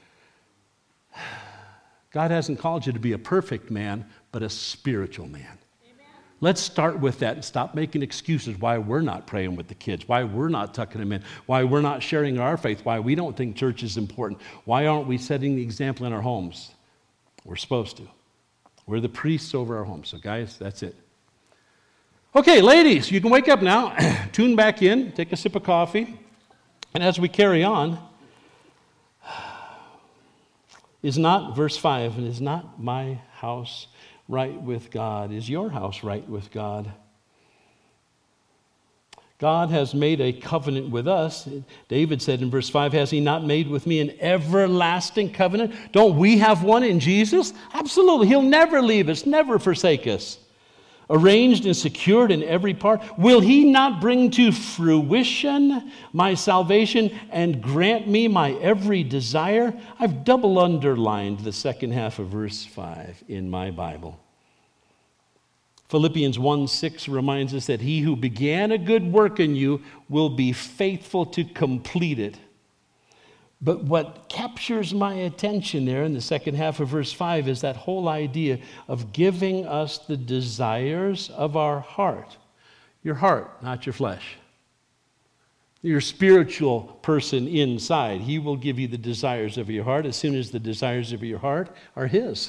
God hasn't called you to be a perfect man, but a spiritual man. Amen. Let's start with that and stop making excuses why we're not praying with the kids, why we're not tucking them in, why we're not sharing our faith, why we don't think church is important. Why aren't we setting the example in our homes? We're supposed to. We're the priests over our homes. So guys, that's it. Okay, ladies, you can wake up now, tune back in, take a sip of coffee, and as we carry on, verse 5, is not my house right with God? Is your house right with God? God has made a covenant with us. David said in verse 5, has he not made with me an everlasting covenant? Don't we have one in Jesus? Absolutely. He'll never leave us, never forsake us. Arranged and secured in every part. Will he not bring to fruition my salvation and grant me my every desire? I've double underlined the second half of verse 5 in my Bible. Philippians 1:6 reminds us that he who began a good work in you will be faithful to complete it. But what captures my attention there in the second half of verse 5 is that whole idea of giving us the desires of our heart. Your heart, not your flesh. Your spiritual person inside. He will give you the desires of your heart as soon as the desires of your heart are his.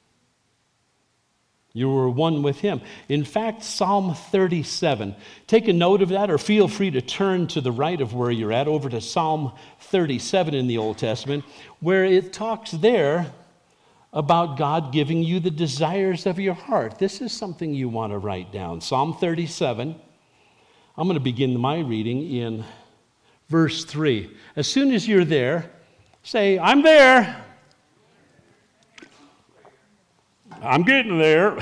You were one with him. In fact, Psalm 37, take a note of that, or feel free to turn to the right of where you're at, over to Psalm 37 in the Old Testament, where it talks there about God giving you the desires of your heart. This is something you want to write down. Psalm 37, I'm going to begin my reading in verse 3. As soon as you're there, say, I'm there. I'm getting there.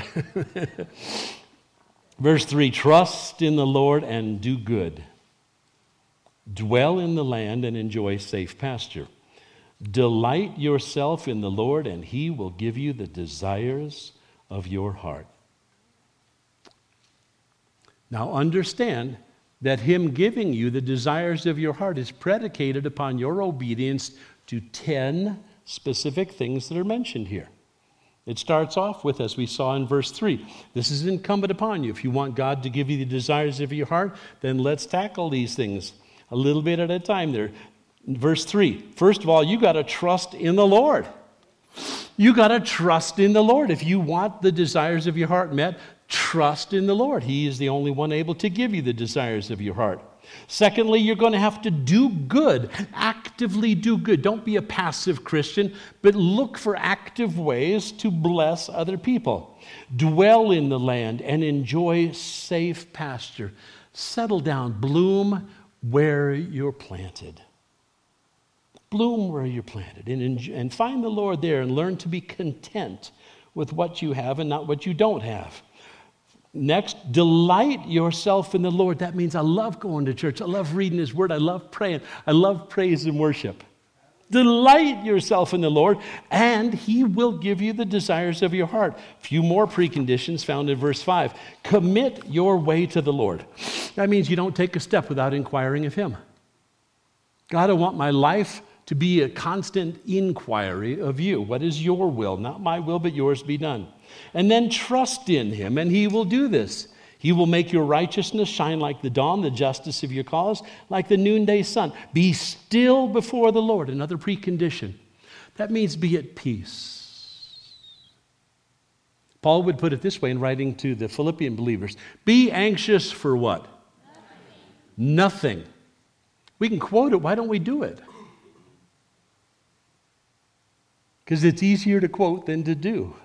Verse 3, trust in the Lord and do good. Dwell in the land and enjoy safe pasture. Delight yourself in the Lord, and he will give you the desires of your heart. Now understand that him giving you the desires of your heart is predicated upon your obedience to 10 specific things that are mentioned here. It starts off with, as we saw in verse 3, this is incumbent upon you. If you want God to give you the desires of your heart, then let's tackle these things a little bit at a time there. Verse 3, first of all, you got to trust in the Lord. You got to trust in the Lord. If you want the desires of your heart met, trust in the Lord. He is the only one able to give you the desires of your heart. Secondly, you're going to have to do good, actively do good. Don't be a passive Christian, but look for active ways to bless other people. Dwell in the land and enjoy safe pasture. Settle down, bloom where you're planted. Bloom where you're planted and find the Lord there and learn to be content with what you have and not what you don't have. Next, delight yourself in the Lord. That means I love going to church. I love reading his word. I love praying. I love praise and worship. Delight yourself in the Lord, and he will give you the desires of your heart. A few more preconditions found in verse 5. Commit your way to the Lord. That means you don't take a step without inquiring of him. God, I want my life to be a constant inquiry of you. What is your will? Not my will, but yours be done. And then trust in him, and he will do this. He will make your righteousness shine like the dawn, the justice of your cause like the noonday sun. Be still before the Lord. Another precondition. That means be at peace. Paul would put it this way in writing to the Philippian believers. Be anxious for what? Nothing. We can quote it. Why don't we do it? Because it's easier to quote than to do.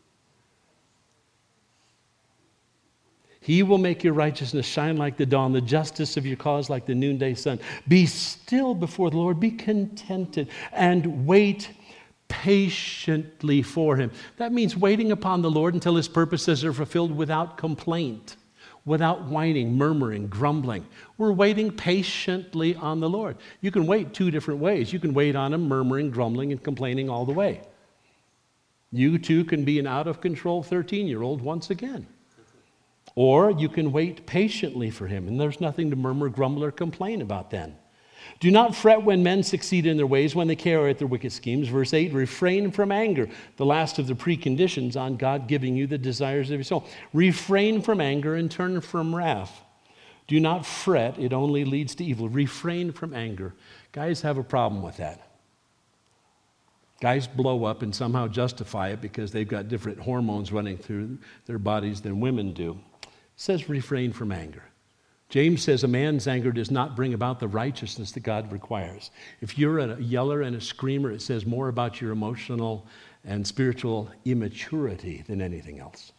He will make your righteousness shine like the dawn, the justice of your cause like the noonday sun. Be still before the Lord. Be contented and wait patiently for Him. That means waiting upon the Lord until His purposes are fulfilled without complaint, without whining, murmuring, grumbling. We're waiting patiently on the Lord. You can wait two different ways. You can wait on Him murmuring, grumbling, and complaining all the way. You too can be an out-of-control 13-year-old once again. Or you can wait patiently for Him, and there's nothing to murmur, grumble, or complain about then. Do not fret when men succeed in their ways, when they carry out their wicked schemes. Verse 8, refrain from anger, the last of the preconditions on God giving you the desires of your soul. Refrain from anger and turn from wrath. Do not fret, it only leads to evil. Refrain from anger. Guys have a problem with that. Guys blow up and somehow justify it because they've got different hormones running through their bodies than women do. It says refrain from anger. James says a man's anger does not bring about the righteousness that God requires. If you're a yeller and a screamer, it says more about your emotional and spiritual immaturity than anything else.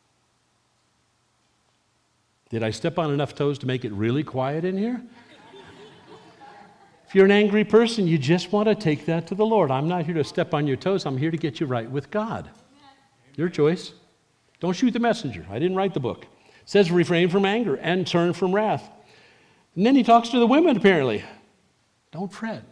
Did I step on enough toes to make it really quiet in here? If you're an angry person, you just want to take that to the Lord. I'm not here to step on your toes. I'm here to get you right with God. Your choice. Don't shoot the messenger. I didn't write the book. It says refrain from anger and turn from wrath. And then he talks to the women apparently. Don't fret.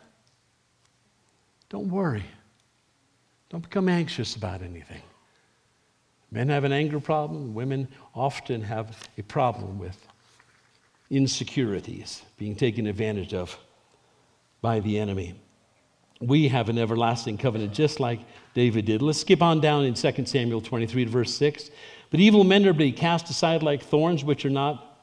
Don't worry. Don't become anxious about anything. Men have an anger problem. Women often have a problem with insecurities, being taken advantage of by the enemy. We have an everlasting covenant just like David did. Let's skip on down in 2 Samuel 23 to verse 6. But evil men are to be cast aside like thorns which are not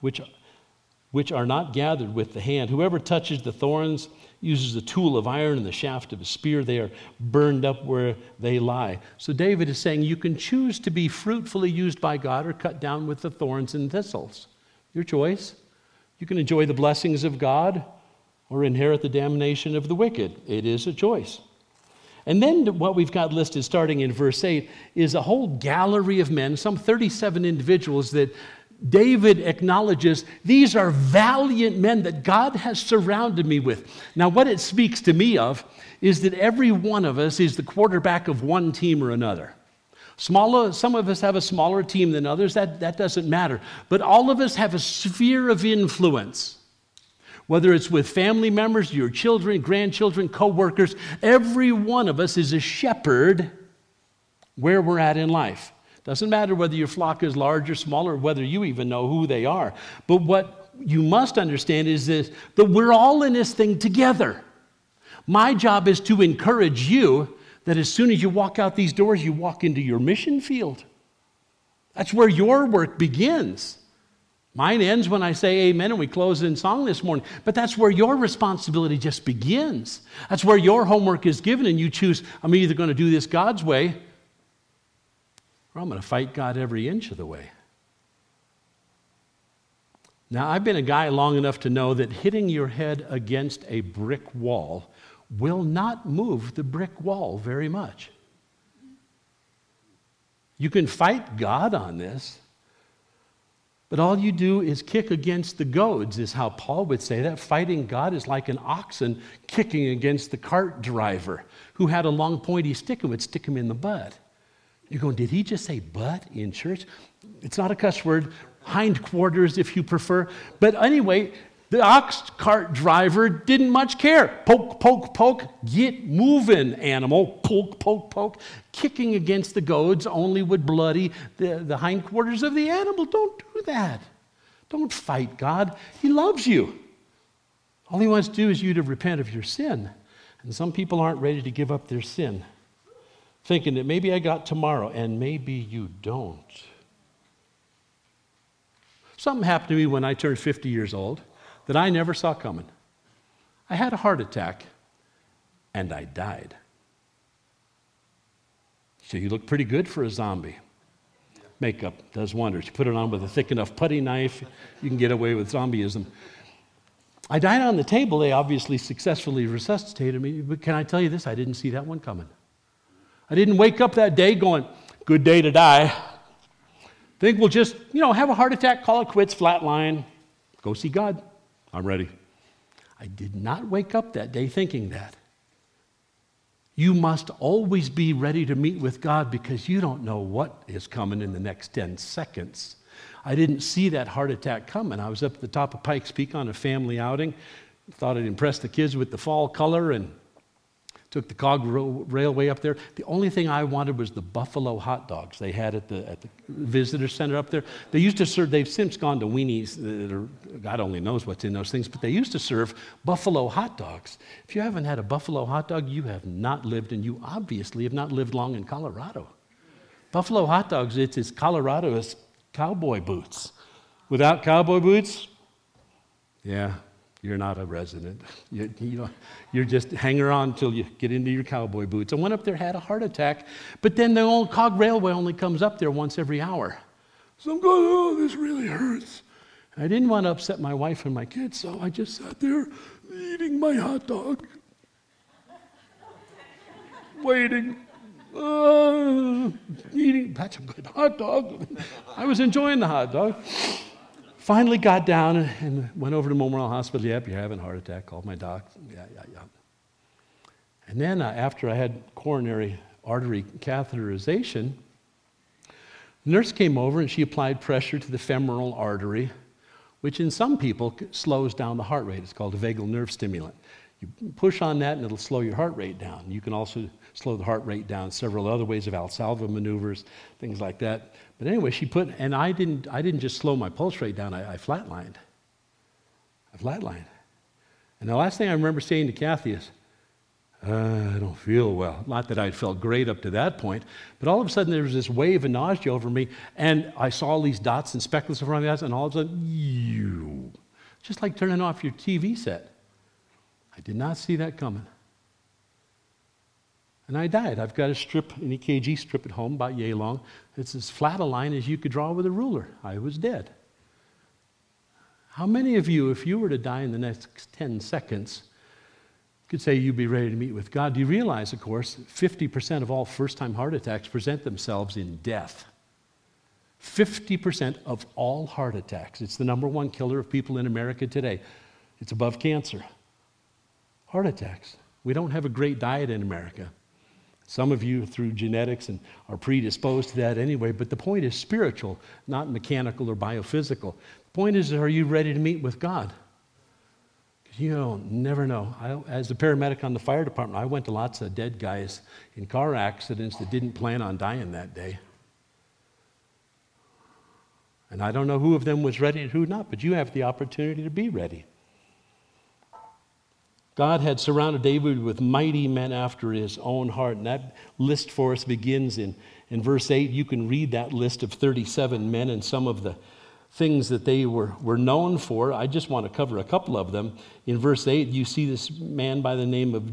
gathered with the hand. Whoever touches the thorns uses a tool of iron and the shaft of a spear. They are burned up where they lie. So David is saying you can choose to be fruitfully used by God or cut down with the thorns and thistles. Your choice. You can enjoy the blessings of God or inherit the damnation of the wicked. It is a choice. And then what we've got listed starting in verse 8 is a whole gallery of men, some 37 individuals that David acknowledges, these are valiant men that God has surrounded me with. Now what it speaks to me of is that every one of us is the quarterback of one team or another. Some of us have a smaller team than others, that doesn't matter. But all of us have a sphere of influence. Whether it's with family members, your children, grandchildren, co-workers, every one of us is a shepherd where we're at in life. Doesn't matter whether your flock is large or small or whether you even know who they are. But what you must understand is this, that we're all in this thing together. My job is to encourage you that as soon as you walk out these doors, you walk into your mission field. That's where your work begins. Mine ends when I say amen and we close in song this morning. But that's where your responsibility just begins. That's where your homework is given and you choose, I'm either going to do this God's way or I'm going to fight God every inch of the way. Now, I've been a guy long enough to know that hitting your head against a brick wall will not move the brick wall very much. You can fight God on this, but all you do is kick against the goads, is how Paul would say that. Fighting God is like an oxen kicking against the cart driver who had a long pointy stick and would stick him in the butt. You're going, did he just say butt in church? It's not a cuss word. Hindquarters, if you prefer. But anyway, the ox cart driver didn't much care. Poke, poke, poke. Get moving, animal. Poke, poke, poke. Kicking against the goads only would bloody the hindquarters of the animal. Don't do that. Don't fight God. He loves you. All he wants to do is you to repent of your sin. And some people aren't ready to give up their sin, thinking that maybe I got tomorrow, and maybe you don't. Something happened to me when I turned 50 years old that I never saw coming. I had a heart attack, and I died. So you look pretty good for a zombie. Makeup does wonders. You put it on with a thick enough putty knife, you can get away with zombieism. I died on the table. They obviously successfully resuscitated me, but can I tell you this? I didn't see that one coming. I didn't wake up that day going, good day to die. Think we'll just, have a heart attack, call it quits, flatline, go see God. I'm ready. I did not wake up that day thinking that. You must always be ready to meet with God because you don't know what is coming in the next 10 seconds. I didn't see that heart attack coming. I was up at the top of Pikes Peak on a family outing. Thought I'd impress the kids with the fall color and took the cog railway up there. The only thing I wanted was the buffalo hot dogs they had at the visitor center up there. They used to serve, they've since gone to weenies that are, God only knows what's in those things, but they used to serve buffalo hot dogs. If you haven't had a buffalo hot dog, you have not lived, and you obviously have not lived long in Colorado. Buffalo hot dogs, it's as Colorado as cowboy boots. Without cowboy boots, yeah, you're not a resident. You're just hanger on until you get into your cowboy boots. I went up there, had a heart attack, but then the old cog railway only comes up there once every hour. So I'm going, oh, this really hurts. And I didn't want to upset my wife and my kids, so I just sat there eating my hot dog, waiting. Eating, that's a good hot dog. I was enjoying the hot dog. Finally got down and went over to Memorial Hospital. Yep, you're having a heart attack. Called my doc. Yeah. And then after I had coronary artery catheterization, the nurse came over and she applied pressure to the femoral artery, which in some people slows down the heart rate. It's called a vagal nerve stimulant. You push on that and it'll slow your heart rate down. You can also slow the heart rate down several other ways of Valsalva maneuvers, things like that. But anyway, and I didn't just slow my pulse rate down, I flatlined. And the last thing I remember saying to Kathy is, I don't feel well. Not that I'd felt great up to that point, but all of a sudden there was this wave of nausea over me, and I saw all these dots and speckles around my eyes, and all of a sudden, just like turning off your TV set. I did not see that coming. And I died. I've got an EKG strip at home, about yay long. It's as flat a line as you could draw with a ruler. I was dead. How many of you, if you were to die in the next 10 seconds, could say you'd be ready to meet with God? Do you realize, of course, 50% of all first-time heart attacks present themselves in death? 50% of all heart attacks. It's the number one killer of people in America today. It's above cancer. Heart attacks. We don't have a great diet in America. Some of you, through genetics, and are predisposed to that anyway, but the point is spiritual, not mechanical or biophysical. The point is, are you ready to meet with God? Because you don't never know. As a paramedic on the fire department, I went to lots of dead guys in car accidents that didn't plan on dying that day. And I don't know who of them was ready and who not, but you have the opportunity to be ready. God had surrounded David with mighty men after his own heart. And that list for us begins in verse 8. You can read that list of 37 men and some of the things that they were known for. I just want to cover a couple of them. In verse 8, you see this man by the name of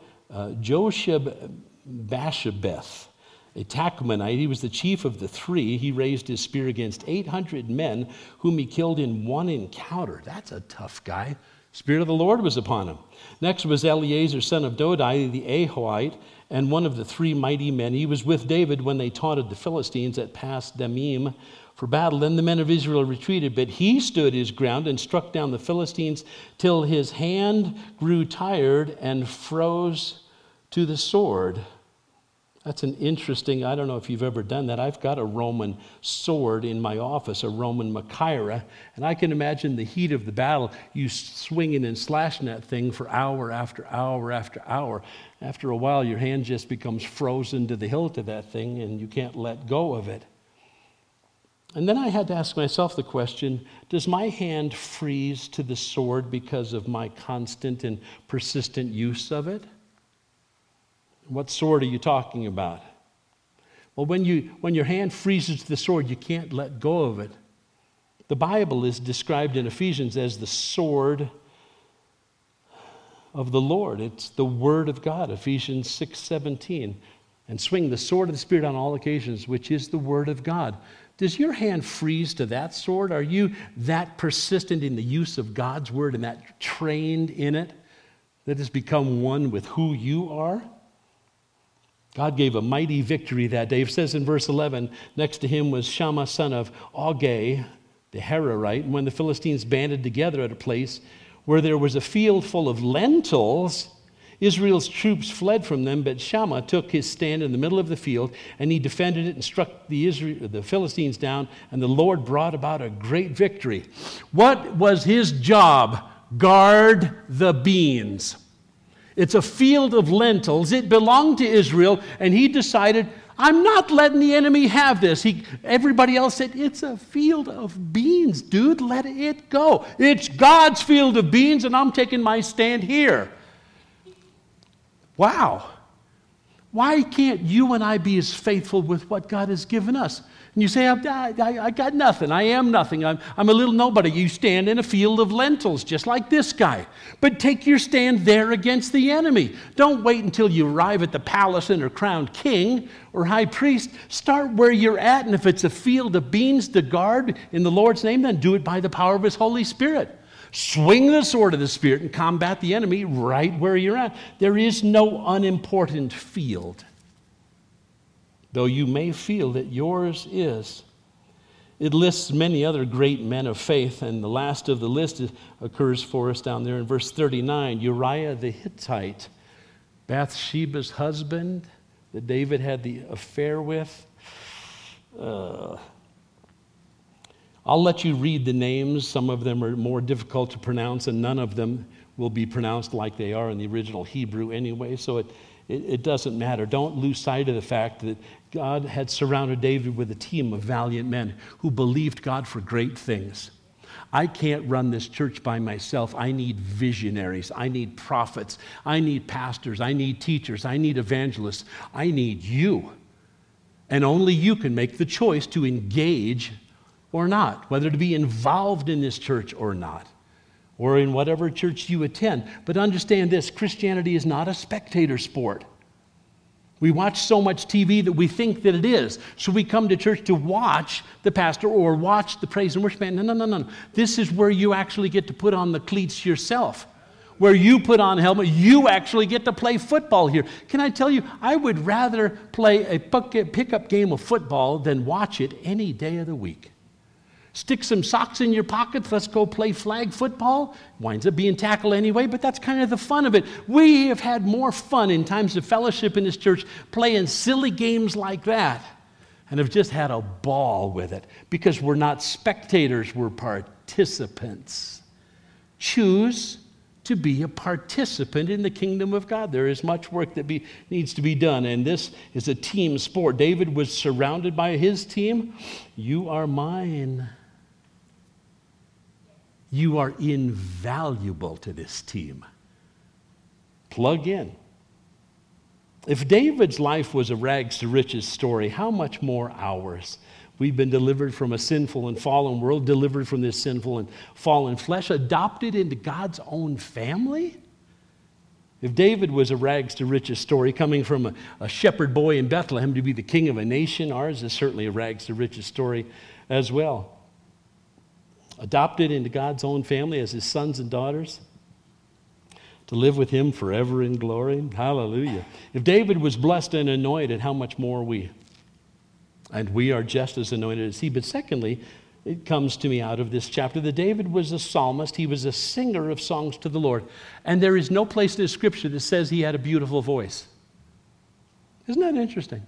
Josheb-Basshebeth, a Tachmonite. He was the chief of the three. He raised his spear against 800 men, whom he killed in one encounter. That's a tough guy. Spirit of the Lord was upon him. Next was Eleazar, son of Dodai, the Ahohite, and one of the three mighty men. He was with David when they taunted the Philistines at Pas Damim for battle. Then the men of Israel retreated, but he stood his ground and struck down the Philistines till his hand grew tired and froze to the sword. That's an interesting, I don't know if you've ever done that. I've got a Roman sword in my office, a Roman Machaira, and I can imagine the heat of the battle, you swinging and slashing that thing for hour after hour after hour. After a while, your hand just becomes frozen to the hilt of that thing, and you can't let go of it. And then I had to ask myself the question, does my hand freeze to the sword because of my constant and persistent use of it? What sword are you talking about? Well, when your hand freezes to the sword, you can't let go of it. The Bible is described in Ephesians as the sword of the Lord. It's the Word of God, Ephesians 6:17. and swing the sword of the Spirit on all occasions, which is the Word of God. Does your hand freeze to that sword? Are you that persistent in the use of God's Word and that trained in it that has become one with who you are? God gave a mighty victory that day. It says in verse 11, next to him was Shammah son of Agag, the Hararite. And when the Philistines banded together at a place where there was a field full of lentils, Israel's troops fled from them, but Shammah took his stand in the middle of the field, and he defended it and struck the Philistines down, and the Lord brought about a great victory. What was his job? Guard the beans. It's a field of lentils. It belonged to Israel, and he decided, I'm not letting the enemy have this. Everybody else said, it's a field of beans, dude. Let it go. It's God's field of beans, and I'm taking my stand here. Wow. Why can't you and I be as faithful with what God has given us? And you say, I got nothing. I am nothing. I'm a little nobody. You stand in a field of lentils, just like this guy. But take your stand there against the enemy. Don't wait until you arrive at the palace and are crowned king or high priest. Start where you're at, and if it's a field of beans to guard in the Lord's name, then do it by the power of His Holy Spirit. Swing the sword of the Spirit and combat the enemy right where you're at. There is no unimportant field, though you may feel that yours is. It lists many other great men of faith, and the last of the list occurs for us down there in verse 39. Uriah the Hittite, Bathsheba's husband that David had the affair with. I'll let you read the names. Some of them are more difficult to pronounce, and none of them will be pronounced like they are in the original Hebrew anyway, so it doesn't matter. Don't lose sight of the fact that God had surrounded David with a team of valiant men who believed God for great things. I can't run this church by myself. I need visionaries. I need prophets. I need pastors. I need teachers. I need evangelists. I need you. And only you can make the choice to engage or not, whether to be involved in this church or not, or in whatever church you attend. But understand this, Christianity is not a spectator sport. We watch so much TV that we think that it is. So we come to church to watch the pastor or watch the praise and worship band. No. This is where you actually get to put on the cleats yourself. Where you put on a helmet, you actually get to play football here. Can I tell you, I would rather play a pickup game of football than watch it any day of the week. Stick some socks in your pockets, let's go play flag football. Winds up being tackle anyway, but that's kind of the fun of it. We have had more fun in times of fellowship in this church playing silly games like that, and have just had a ball with it because we're not spectators, we're participants. Choose to be a participant in the kingdom of God. There is much work that needs to be done, and this is a team sport. David was surrounded by his team. You are mine. You are invaluable to this team. Plug in. If David's life was a rags to riches story, how much more ours? We've been delivered from a sinful and fallen world, delivered from this sinful and fallen flesh, adopted into God's own family. If David was a rags to riches story, coming from a shepherd boy in Bethlehem to be the king of a nation, ours is certainly a rags to riches story as well. Adopted into God's own family as his sons and daughters, to live with him forever in glory. Hallelujah. If David was blessed and anointed, how much more are we? And we are just as anointed as he. But secondly, it comes to me out of this chapter that David was a psalmist. He was a singer of songs to the Lord. And there is no place in the scripture that says he had a beautiful voice. Isn't that interesting?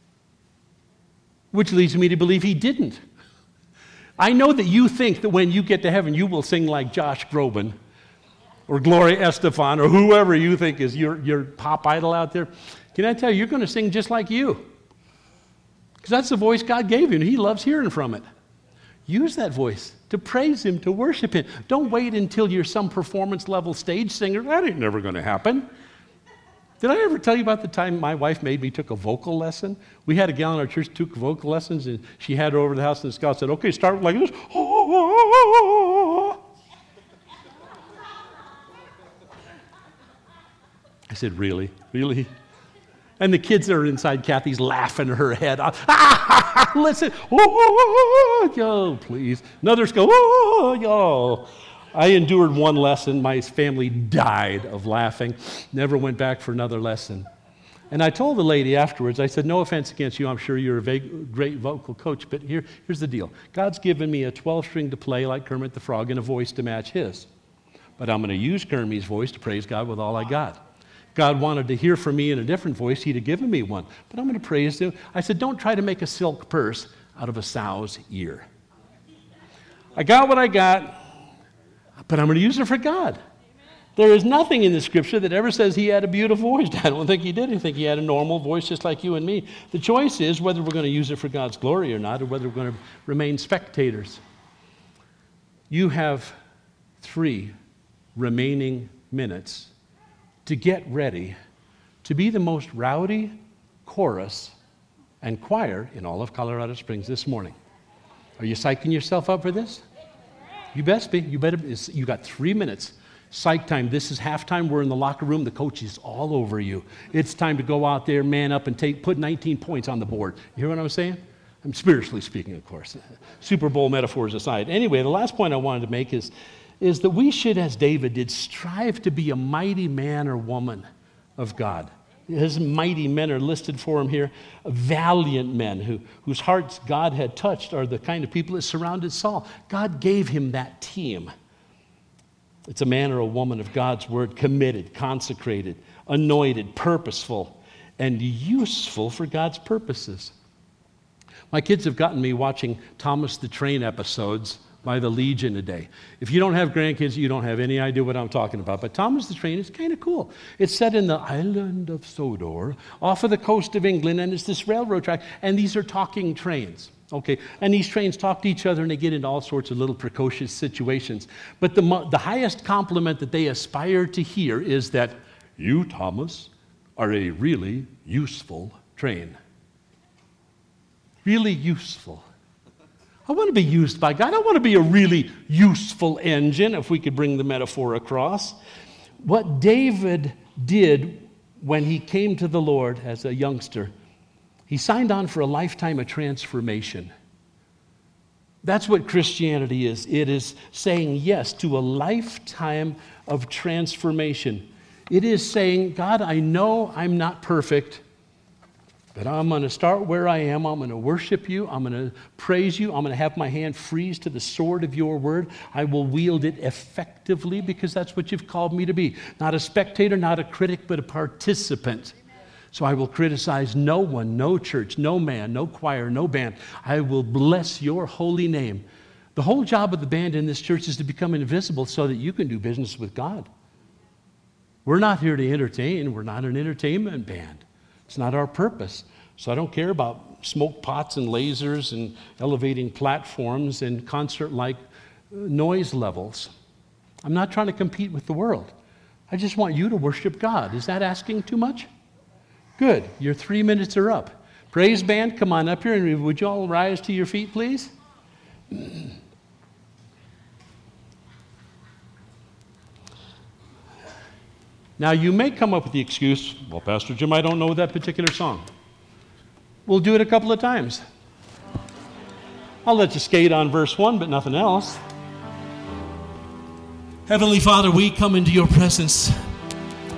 Which leads me to believe he didn't. I know that you think that when you get to heaven, you will sing like Josh Groban or Gloria Estefan or whoever you think is your pop idol out there. Can I tell you, you're going to sing just like you. Because that's the voice God gave you, and he loves hearing from it. Use that voice to praise him, to worship him. Don't wait until you're some performance-level stage singer. That ain't never going to happen. Did I ever tell you about the time my wife made me took a vocal lesson? We had a gal in our church who took vocal lessons, and she had her over to the house, and the scout said, okay, start like this. I said, really? Really? And the kids that are inside Kathy's laughing her head off. Ah, listen. Oh, yo, please. And others go, oh, yo. I endured one lesson. My family died of laughing. Never went back for another lesson. And I told the lady afterwards, I said, no offense against you, I'm sure you're a great vocal coach, but here's the deal. God's given me a 12-string to play like Kermit the Frog and a voice to match his. But I'm going to use Kermit's voice to praise God with all I got. God wanted to hear from me in a different voice, he'd have given me one. But I'm going to praise him. I said, don't try to make a silk purse out of a sow's ear. I got what I got, but I'm going to use it for God. There is nothing in the scripture that ever says he had a beautiful voice. I don't think he did. I think he had a normal voice just like you and me. The choice is whether we're going to use it for God's glory or not, or whether we're going to remain spectators. You have 3 remaining minutes to get ready to be the most rowdy chorus and choir in all of Colorado Springs this morning. Are you psyching yourself up for this? You best be. You got 3 minutes. Psych time. This is halftime. We're in the locker room. The coach is all over you. It's time to go out there, man up, and put 19 points on the board. You hear what I'm saying? I'm spiritually speaking, of course. Super Bowl metaphors aside. Anyway, the last point I wanted to make is that we should, as David did, strive to be a mighty man or woman of God. His mighty men are listed for him here. Valiant men whose hearts God had touched are the kind of people that surrounded Saul. God gave him that team. It's a man or a woman of God's word, committed, consecrated, anointed, purposeful, and useful for God's purposes. My kids have gotten me watching Thomas the Train episodes by the Legion today. If you don't have grandkids, you don't have any idea what I'm talking about. But Thomas the Train is kind of cool. It's set in the island of Sodor, off of the coast of England, and it's this railroad track, and these are talking trains. Okay, and these trains talk to each other, and they get into all sorts of little precocious situations. But the highest compliment that they aspire to hear is that you, Thomas, are a really useful train. Really useful. I want to be used by God. I want to be a really useful engine, if we could bring the metaphor across. What David did when he came to the Lord as a youngster, he signed on for a lifetime of transformation. That's what Christianity is. It is saying yes to a lifetime of transformation. It is saying, God, I know I'm not perfect, but I'm going to start where I am. I'm going to worship you. I'm going to praise you. I'm going to have my hand freeze to the sword of your word. I will wield it effectively because that's what you've called me to be. Not a spectator, not a critic, but a participant. So I will criticize no one, no church, no man, no choir, no band. I will bless your holy name. The whole job of the band in this church is to become invisible so that you can do business with God. We're not here to entertain. We're not an entertainment band. It's not our purpose. So I don't care about smoke pots and lasers and elevating platforms and concert-like noise levels. I'm not trying to compete with the world. I just want you to worship God. Is that asking too much? Good. Your 3 minutes are up. Praise band, come on up here, and would you all rise to your feet, please? Now, you may come up with the excuse, well, Pastor Jim, I don't know that particular song. We'll do it a couple of times. I'll let you skate on verse 1, but nothing else. Heavenly Father, we come into your presence